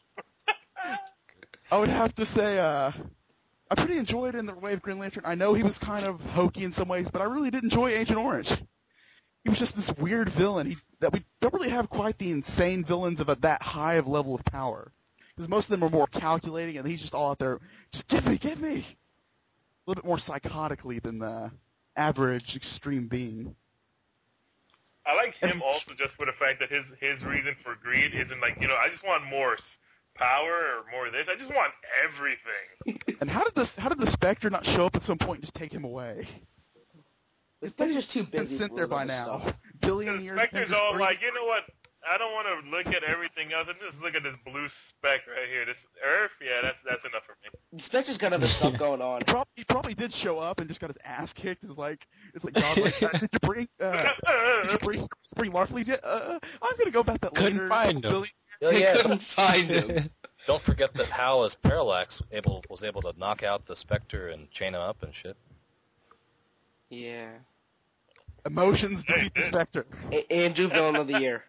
I would have to say, uh, I pretty enjoyed In the Way of Green Lantern. I know he was kind of hokey in some ways, but I really did enjoy Agent Orange. He was just this weird villain he, that we don't really have quite the insane villains of a, that high of level of power. Because most of them are more calculating, and he's just all out there, just get me, get me! A little bit more psychotically than the average extreme being. I like him also just for the fact that his his reason for greed isn't like, you know, I just want more s- power or more of this. I just want everything. And how did this? How did the Spectre not show up at some point and just take him away? This thing's just too Been busy. sent with there by other now. stuff. Billion The years. of him Spectre's just all breathing- like, you know what? I don't want to look at everything else. I just look at this blue speck right here. This Earth, yeah, that's that's enough for me. The Spectre's got other stuff going on. He probably, he probably did show up and just got his ass kicked. It's like, it's like, God, like, uh, did you bring, uh, did you bring, bring Larfleet yet? Uh, I'm gonna go about that Couldn't later. find him. Billy- Oh, They yeah. couldn't find him. Don't forget that Hal as Parallax able was able to knock out the Spectre and chain him up and shit. Yeah. Emotions defeat the Spectre. A- Andrew, villain of the year.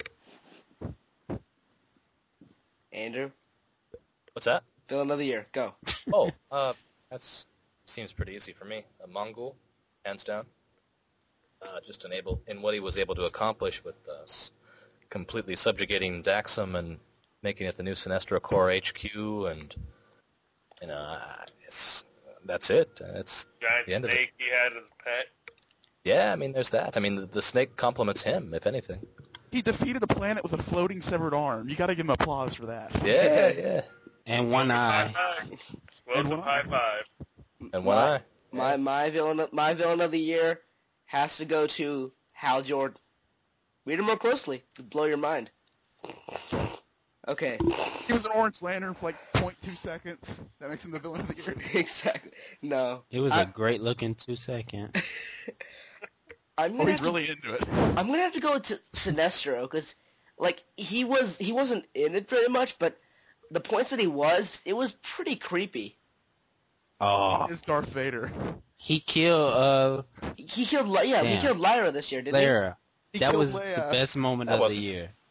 Andrew, What's that? villain of the year. Go. Oh, uh, that's seems pretty easy for me. A Mongol, hands down. Uh, just enable in what he was able to accomplish with uh, s- completely subjugating Daxam and making it the new Sinestro Corps H Q, and you know, uh, it's that's it. It's Giant the end of it. snake he had as a pet. Yeah, I mean, there's that. I mean, the, the snake compliments him, if anything. He defeated a planet with a floating severed arm. You gotta give him applause for that. Yeah, yeah. And one eye. High five. Explosive And one high eye. five. And one my, eye. My my villain of, my villain of the year has to go to Hal Jordan. Read him more closely. It'll blow your mind. Okay. He was an Orange Lantern for like zero point two seconds. That makes him the villain of the year. Exactly. No. It was I- a great looking two second. I'm Oh, gonna he's have to- really into it. I'm gonna have to go to Sinestro because, like, he was he wasn't in it very much, but the points that he was, it was pretty creepy. Oh, Is Darth Vader. he killed uh He killed Ly- yeah, he Damn. killed Lyra this year, didn't Lara. He That killed was Leia. the best moment That of the wasn't- year.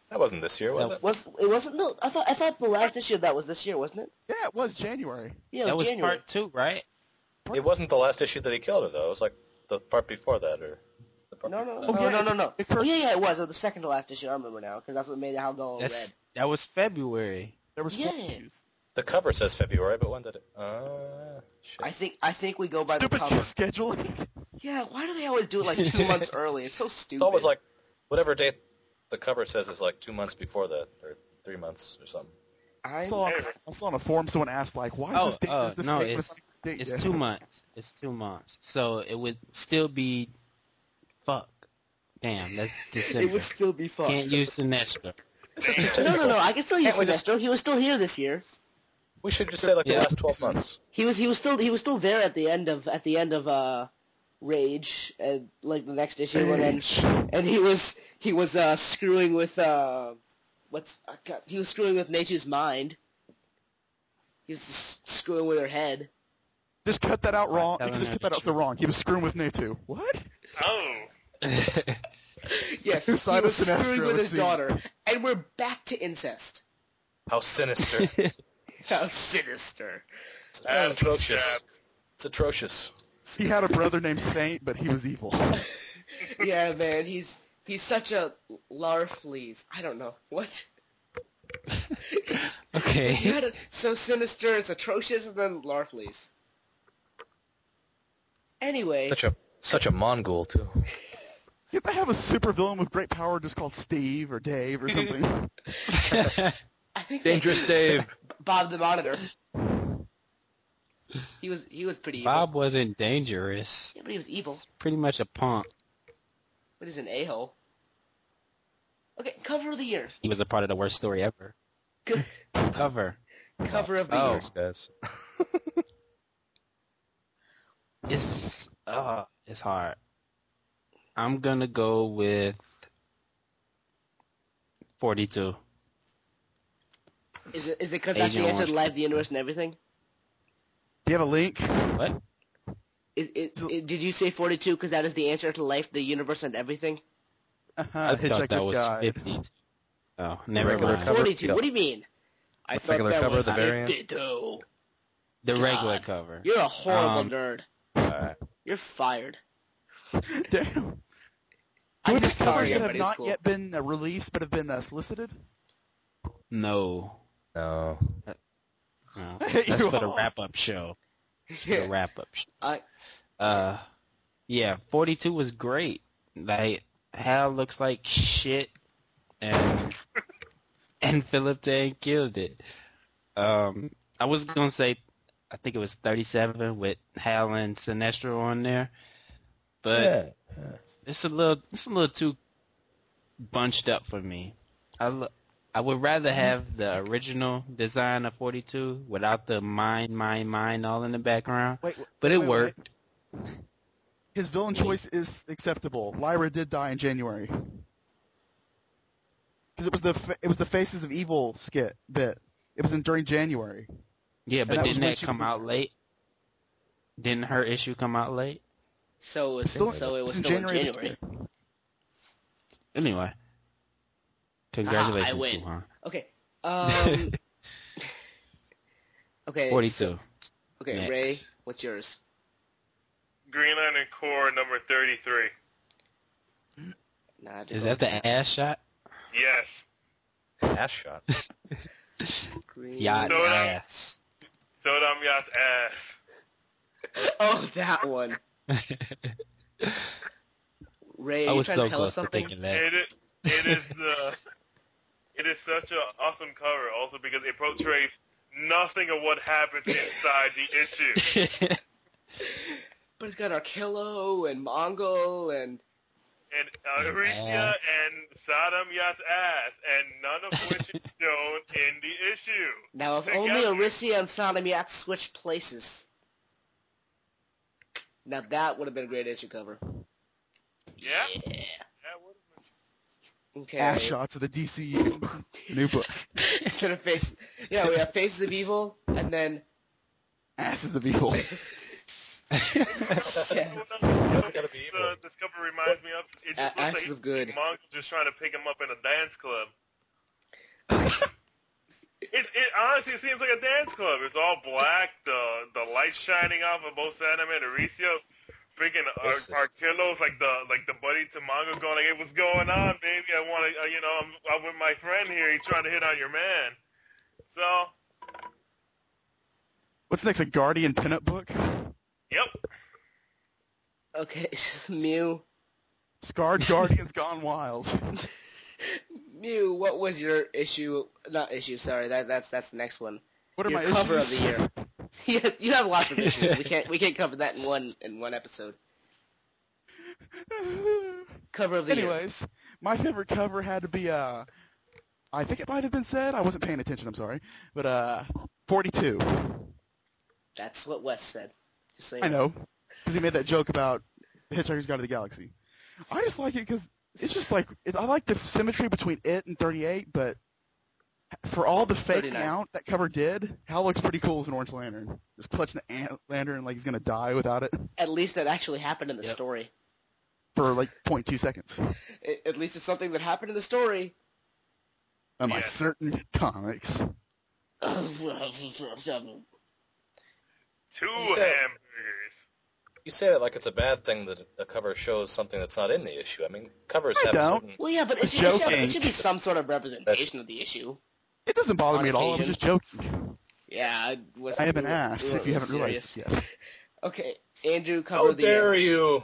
That wasn't this year, was That- it? Was it wasn't? No, I thought I thought the last issue of that was this year, wasn't it? Yeah, it was January. Yeah, it that was was January. part two, right? It wasn't the last issue that he killed her, though. It was like the part before that, or the part No, no, before no, Oh, no, yeah, no, no, no. it- it Oh, first- yeah, yeah, it was. It was the second to last issue. I remember now because that's what made Hal go all That's red. that was February. There was four Yeah. issues. The cover says February, but when did it? Uh, shit. I think I think we go by Stupid the cover. scheduling. Yeah, why do they always do it like two months early? It's so stupid. It's always like whatever date the cover says is like two months before that, or three months or something. I I saw, on, I saw on a forum someone asked, like, why is Oh, this date oh this no, date? it's It's, date it's yet? two months. It's two months. So it would still be fuck. Damn, that's December. it would still be fun. Can't use Sinestro. This is too No, technical. no, no. I can still use Can't we just- Sinestro. He was still here this year. We should just say like the Yeah. last twelve months. He was he was still he was still there at the end of at the end of uh Rage and like the next issue and then Rage. and he was he was uh screwing with uh what's uh, God, he was screwing with Nature's mind. He was just screwing with her head. Just cut that out wrong. You telling can just her cut that the out so truth. wrong. He was screwing with Natu. What? Oh. Yes, he Whose side was of Sinestro screwing with is his he? daughter, and we're back to incest. How sinister. How sinister! Abs atrocious. jabs. It's atrocious. He had a brother named Saint, but he was evil. Yeah, man, he's he's such a Larfleeze. I don't know what. He Okay. had a, so sinister, it's atrocious, and then Larfleeze. Anyway, Such a such a Mongol too. Can't they have a supervillain with great power just called Steve or Dave or something? I think Dangerous that- Dave. Bob the Monitor. He was he was pretty evil. Bob wasn't dangerous. Yeah, but he was evil. Pretty much a punk. But he's an a-hole. Okay, cover of the year. He was a part of the worst story ever. Co- Cover. cover of the Oh. year. Thanks, guys. It's uh, it's hard. I'm gonna go with forty-two. Is it is it because that's the Agent answer to Orange. life, the universe, and everything? Do you have a link? What? Is, is, is- did you say forty-two because that is the answer to life, the universe, and everything? Uh-huh, I thought that Hitchhiker's was Guide. fifty. Oh, never regular mind. cover? forty-two. Yeah. What do you mean? I The thought regular that cover, was the variant? fifty-two. The God. regular cover. You're a horrible Um, nerd. Alright. You're fired. Damn. I'm Were there just sorry, covers that have everybody. It's not cool. yet been uh, released but have been uh, solicited? No. No. No. I hate That's you for the all. wrap-up show. For Yeah. the wrap-up show. I, Uh, yeah, forty-two was great. Like, Hal looks like shit, and and Philip Tan killed it. Um, I was gonna say, I think it was thirty-seven with Hal and Sinestro on there, but Yeah. yeah. it's a little, it's a little too bunched up for me. I, lo- I would rather have the original design of forty-two without the mine, mine, mine all in the background, Wait, wait, but it wait, worked. wait. His villain choice is acceptable. Lyra did die in January. Because it was the fa- it was the Faces of Evil skit bit. It was in during January. Yeah, And but that was didn't when that she come was in- out late? Didn't her issue come out late? so it was Still, so it was in still January. in this January. year. Anyway, congratulations, Aha, I win. Wuhan. Okay. Um. okay. forty-two. so- okay, Next. Ray, what's yours? Green Lantern Corps number thirty-three. Nah, I have to Is go that with the ass shot? Yes. Ass shot. Green- Yacht No, no. ass. Sodom Yacht's ass. Oh, that one. Ray, I are you was trying so to tell us close to something? thinking that. It is, it is the it is such an awesome cover also because it portrays nothing of what happens inside the issue. But it's got Arkello and Mongol and And uh, And Aricia ass. and Sodom Yacht's ass, and none of which is shown in the issue. now if Together. only Arisia and Sodomiac switched places. Now that would have been a great issue cover. Yeah? Yeah. That would've been- Okay. Ass shots of the D C U new book. Instead of face, yeah, we have Faces of Evil, and then Asses of Evil. yes. That's gotta be evil. Uh, this cover reminds me of. It just A- looks like Asses of Good. Mongo's just trying to pick him up in a dance club. It, it honestly seems like a dance club. It's all black, the the light shining off of both Sandman and Aricio. Freaking Racist. Ar- Arquillo's like the like the buddy to Mongo going like, hey, what's going on, baby? I want to, uh, you know, I'm, I'm with my friend here. He's trying to hit on your man. So, What's next? A Guardian pinup book? yep. Okay, Mew. Scarred Guardians Gone Wild. Mew, what was your issue? Not issue. Sorry, that that's that's the next one. What are Your my cover issues? of the year. Yes, you have lots of issues. We can't we can't cover that in one in one episode. Cover of the year. Anyways, my favorite cover had to be, uh, I think it might have been said, I wasn't paying attention, I'm sorry, but, uh, forty-two. That's what Wes said. Just so you I know, because he made that joke about The Hitchhiker's Guide to the Galaxy. I just like it because it's just like, it, I like the symmetry between it and thirty-eight, but for all the faking thirty-nine. out that cover did, Hal looks pretty cool as an Orange Lantern. Just clutching the ant lantern like he's going to die without it At least that actually happened in the Yep. story. for like zero point two seconds. It, at least it's something that happened in the story. Unlike Yeah. certain comics. Two You said- hamburgers. You say that like it's a bad thing that a cover shows something that's not in the issue. I mean, covers I have a don't. certain... Well, yeah, but it was should, it, should, it joking. should be some sort of representation of the issue. It doesn't bother On me at all, I was occasion. just joking. Yeah, I was. I am an we weren't- ass, we if weren't you real haven't realized serious. this yet. Okay, Andrew, cover How of the year. dare you!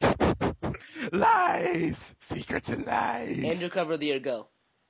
Lies! Secrets and lies! Andrew, cover of the year, go.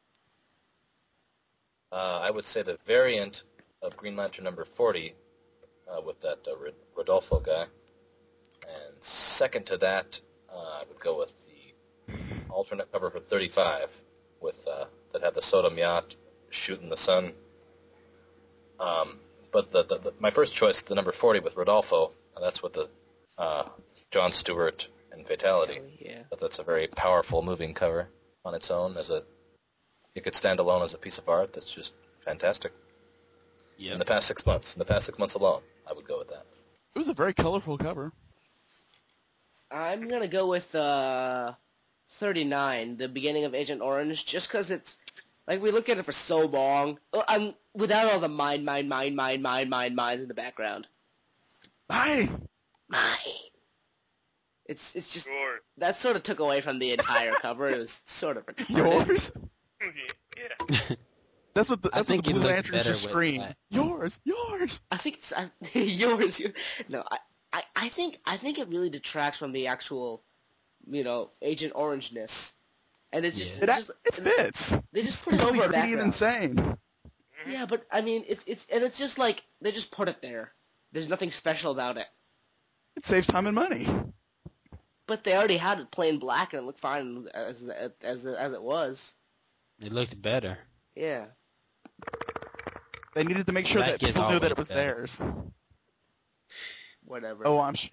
Uh, I would say the variant of Green Lantern number forty uh, with that uh, Rod- Rodolfo guy. And second to that, uh, I would go with the alternate cover for thirty-five with uh, that had the Sodom yacht shooting the sun. Um, but the, the, the my first choice, the number forty with Rodolfo, uh, that's with the uh, John Stewart and Fatality. Yeah. But that's a very powerful, moving cover on its own. As a, it could stand alone as a piece of art. That's just fantastic. In the past six months, in the past six months alone, I would go with that. It was a very colorful cover. I'm gonna go with uh, thirty-nine, the beginning of Agent Orange, just because it's like we look at it for so long. Uh, I'm without all the mine, mine, mine, mine, mine, mine, mines in the background. Hi! Mine. It's it's just Sure. that sort of took away from the entire cover. It was sort of retarded. Yours? Yeah. That's what the, I that's what think the it Blue looked Lanterns better just with scream. that. Yours! Yours! I think it's I, yours. You, no, I, I, I think I think it really detracts from the actual, you know, Agent Orangeness, and it's just, Yeah. It, it's just it fits! they just It's put it over completely a greedy and background. insane. Yeah, but I mean, it's it's and it's just like they just put it there. There's nothing special about it. It saves time and money. But they already had it plain black and it looked fine as as as it was. It looked better. Yeah. They needed to make sure Black that is people knew that always it was better. theirs. Whatever. Oh, I'm sure.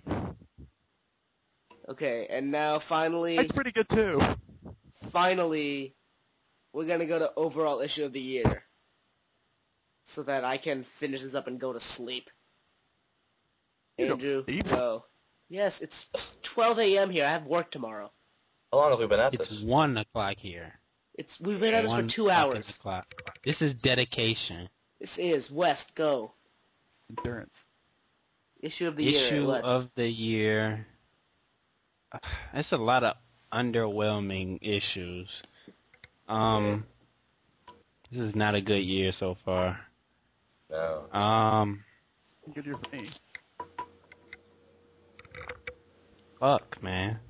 Okay, and now finally, It's pretty good too. finally, we're gonna go to overall issue of the year, so that I can finish this up and go to sleep. You don't Andrew, sleep. go. Yes, it's twelve a.m. here. I have work tomorrow. How long have we been at It's this? one o'clock here. It's we've been at this for One two fucking hours. o'clock. This is dedication. This is West. Go. Endurance. Issue of the year. Issue West. of the year. That's a lot of underwhelming issues. Um, this is not a good year so far. No. Um, Good year for me. fuck, man.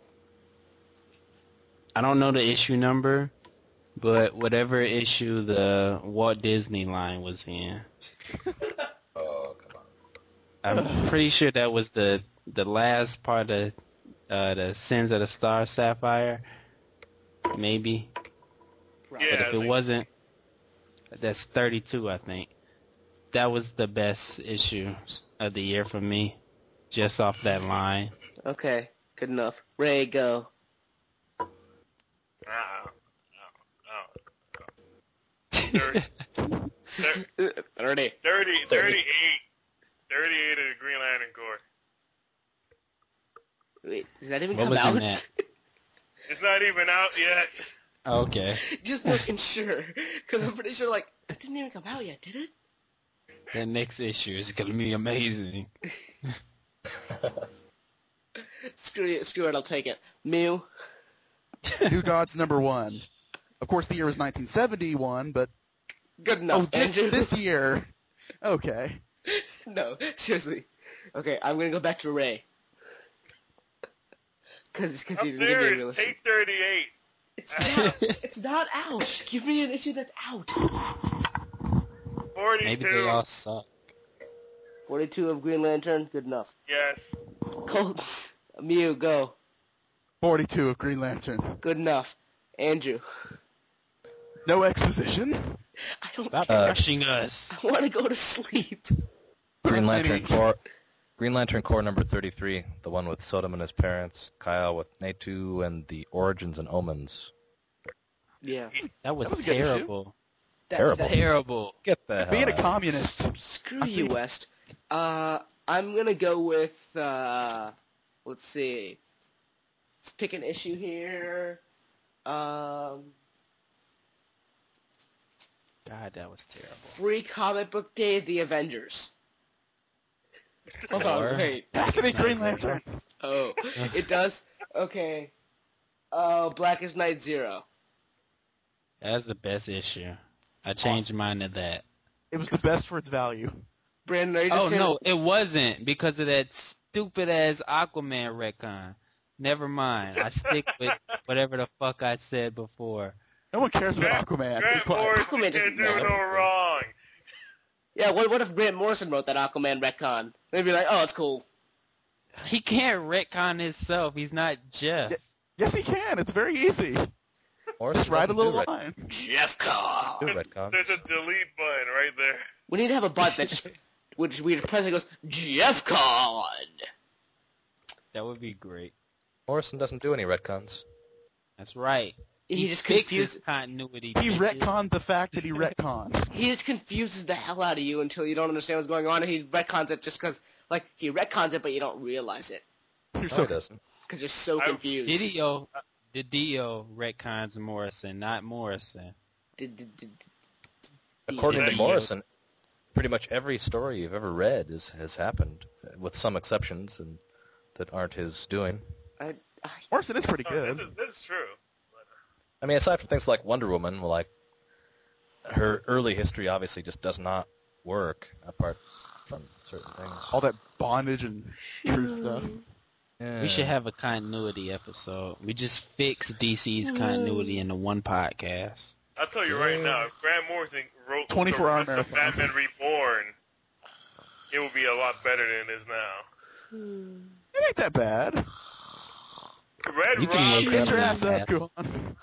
I don't know the issue number, but whatever issue the Walt Disney line was in, Oh, come on. I'm pretty sure that was the the last part of uh, the Sins of the Star Sapphire, maybe. Probably. Yeah. But if it like- wasn't, that's thirty-two, I think. That was the best issue of the year for me, just off that line. Okay. Good enough. Ray, go. Uh-uh. No. No. Thirty, thir- Thirty. thirty, thirty-eight. thirty-eight of the Green Lantern Corps. Wait, does that even What come was out? in that? It's not even out yet. Okay. Just making sure, because I'm pretty sure like it didn't even come out yet, did it? That next issue is gonna be amazing. Screw it, screw it, I'll take it. Mew. New Gods number one. Of course, the year was nineteen seventy-one, but Good enough. oh, this Andrew. this year. Okay. No, seriously. Okay, I'm gonna go back to Ray. Because because Up he didn't give me a there real is issue. Take thirty-eight. It's not. It's not out. Give me an issue that's out. forty-two. Maybe they all suck. forty-two of Green Lantern. Good enough. Yes. Colt. Mew, go. forty-two of Green Lantern. Good enough. Andrew. No exposition. I don't Stop care. rushing us. I want to go to sleep. Green Lantern Lady. Corps, Green Lantern Corps number thirty-three, the one with Sodom and his parents, Kyle with Natu, and the Origins and Omens. Yeah. That was, That was a good issue. terrible. That's Terrible. that- Terrible. Get the hell Being a out. communist. Screw I you, think- West. Uh, I'm gonna go with, uh, let's see. Let's pick an issue here. Um, God, that was terrible. Free Comic Book Day of the Avengers. Hold Or- on, wait. It has to be Green Lantern. Oh, it does? Okay. Oh, Blackest Night Zero. That's the best issue. I changed mine to that. It was the best for its value. Brandon, are you just Oh saying- no, it wasn't because of that stupid ass Aquaman retcon. Never mind. I stick with whatever the fuck I said before. No one cares about Grant, Aquaman. Be Grant quiet. Morrison Aquaman doesn't can't do matter. no wrong. Yeah, what, what if Grant Morrison wrote that Aquaman retcon? They'd be like, oh, it's cool. He can't retcon himself. He's not Jeff. Yeah. Yes, he can. It's very easy. Morrison Just write a doesn't little do ret- line. Jeff Cobb. do retcons. There's a delete button right there. We need to have a button that just, which we press and it goes, Jeff Cobb. That would be great. Morrison doesn't do any retcons. That's right. He, He, just fixes confuses. continuity. He bitches. retconned the fact that he retconned. He just confuses the hell out of you until you don't understand what's going on, and he retcons it just because, like, he retcons it, but you don't realize it You're No, so he doesn't. because you're so I- confused. Didio, the Dio retcons Morrison, not Morrison. Did- did- did- did- According did- to Morrison, pretty much every story you've ever read is, has happened, uh, with some exceptions and that aren't his doing. I, I, Morrison is pretty Oh, good. this, is, this is true. I mean, aside from things like Wonder Woman, well, like, her early history obviously just does not work, apart from certain things. All that bondage and truth stuff. Yeah. We should have a continuity episode. We just fix D C's continuity into one podcast. I'll tell you right now, if Grant Morrison wrote twenty-four hour the, the marathon. Batman Reborn, it would be a lot better than it is now. It ain't that bad. Red You can Robin, wake Get up your and ass up, ask. go on.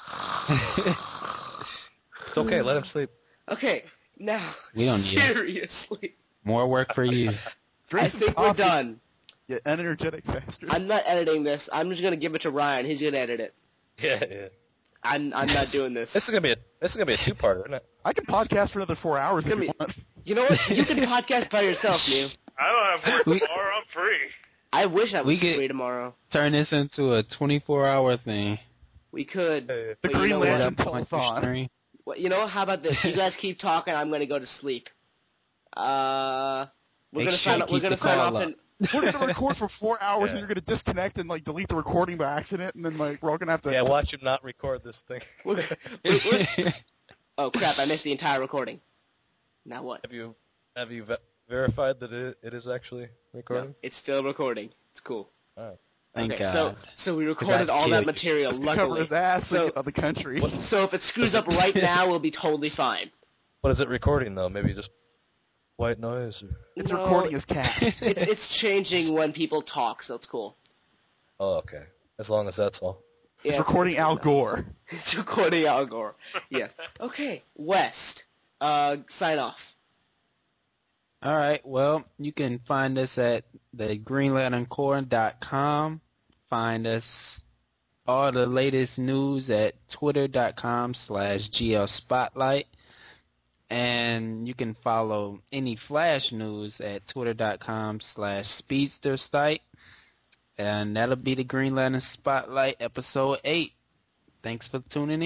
It's okay, let him sleep. okay, now, We don't need it. seriously, More work for you. Drink I some think coffee, we're done. You energetic bastard. I'm not editing this. I'm just gonna give it to Ryan. He's gonna edit it. Yeah, yeah. I'm I'm not doing this. This is gonna be a this is gonna be a two-parter, isn't it? I can podcast for another four hours if It's you gonna want. You know what? You can podcast by yourself, Mew. I don't have work We- tomorrow. I'm free. I wish I was We get- free tomorrow. Turn this into a twenty-four hour thing. We could. The But you Green know what? Lantern Put up on your telethon. stream. Well, you know, how about this? You guys keep talking. I'm gonna go to sleep. Uh, we're Make gonna sure sign you up. We're keep gonna the sign call off up. and We're gonna record for four hours Yeah. and you're gonna disconnect and like delete the recording by accident and then like we're all gonna have to. Yeah, watch him not record this thing. we're, we're, we're, oh crap! I missed the entire recording. Now what? Have you have you ve- verified that it, it is actually recording? No, it's still recording. It's cool. Alright. Thank okay, God. so so we recorded to all kill that you. material. Just to cover Luckily, his ass So- and get out of the country. so if it screws up right now, we'll be totally fine. What is it recording though? Maybe just white noise? Or... It's No, recording his cat. It's it's changing when people talk, so it's cool. Oh, okay. As long as that's all. Yeah, It's recording Al Gore. It's recording Al Gore. Yes. Okay, West. Uh, sign off. All right. Well, you can find us at the green lantern corps dot com. Find us all the latest news at twitter dot com slash G L Spotlight. And you can follow any Flash news at twitter dot com slash Speedster site. And that'll be the Green Lantern Spotlight episode eight. Thanks for tuning in.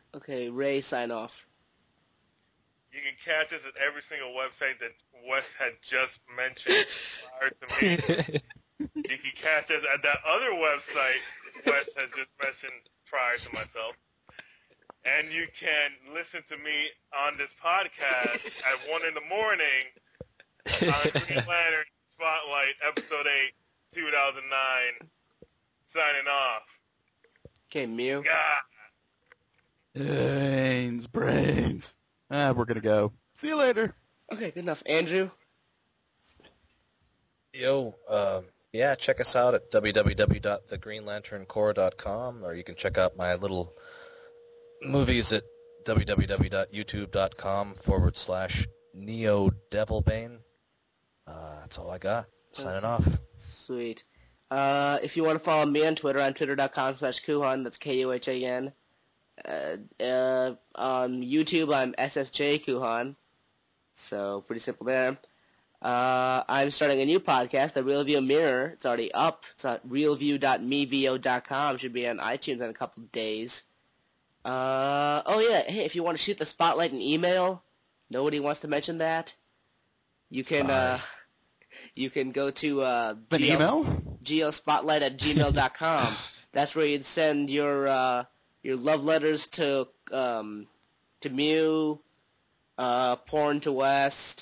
Okay, Ray, sign off. You can catch us at every single website that Wes had just mentioned prior to me. You can catch us at that other website Wes has just mentioned prior to myself. And you can listen to me on this podcast at one in the morning on Green Lantern Spotlight, Episode eight, two thousand nine. Signing off. Okay, Mew. God. Brains, brains. Ah, we're gonna go. See you later. Okay, good enough. Andrew? Yo, um, yeah, check us out at w w w dot the green lantern corps dot com, or you can check out my little movies at w w w dot youtube dot com forward slash Neo Devilbane. Uh, that's all I got. Signing off. Sweet. Uh, if you want to follow me on Twitter, I'm twitter dot com slash Kuhan. That's K U H A N. Uh, uh, on YouTube, I'm S S J Kuhan. So, pretty simple there. Uh, I'm starting a new podcast, The Real View Mirror. It's already up. It's at real view dot me vo dot com. Should be on iTunes in a couple of days. Uh, oh yeah, hey, if you want to shoot the spotlight an email, nobody wants to mention that. You can, Sorry. uh, you can go to, uh, An G L email? geospotlight at gmail dot com. That's where you'd send your, uh, your love letters to, um, to Mew, uh, porn to West,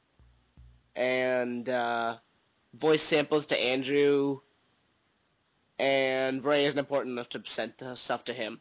and, uh, voice samples to Andrew, and Ray isn't important enough to send stuff to him.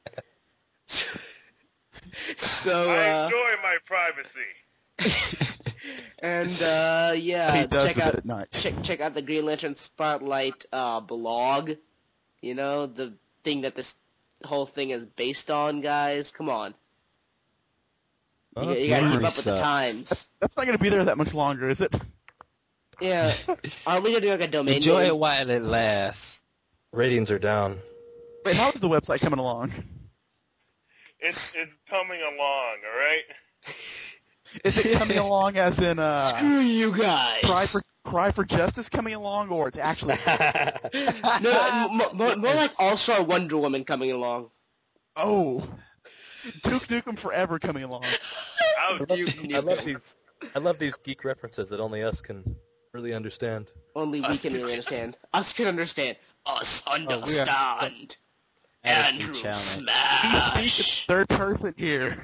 So, I uh, enjoy my privacy. and, uh, yeah, He does check with out, it at night. check, check out the Green Lantern Spotlight, uh, blog. You know, the thing that this whole thing is based on, guys. Come on. You, got- you gotta keep Memory up with the sucks. times. That's not gonna be there that much longer, is it? Yeah. Are we gonna do like a domain Enjoy name? it while it lasts. Ratings are down. Wait, how is the website coming along? It's it's coming along, all right? Is it coming along as in uh, Screw you guys. cry for cry for justice coming along, or it's actually No, no, more, more, more like All-Star Wonder Woman coming along. oh Duke Nukem Forever coming along? Ouch. Duke I love Nukem. these. I love these geek references that only us can really understand. Only we Us can can- really understand. Us can understand. Us we are- understand. Attitude Andrew challenge. We speak in Smash. third person here.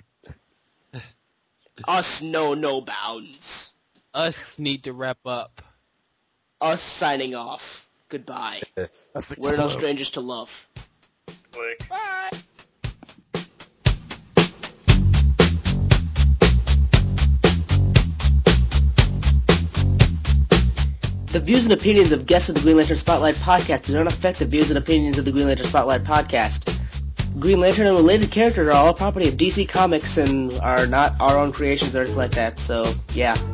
Us know no bounds. Us need to wrap up. Us signing off. Goodbye. Yes. Us We're no explode. strangers to love. Click. The views and opinions of guests of the Green Lantern Spotlight podcast do not affect the views and opinions of the Green Lantern Spotlight podcast. Green Lantern and related characters are all property of D C Comics and are not our own creations or anything like that, so, yeah.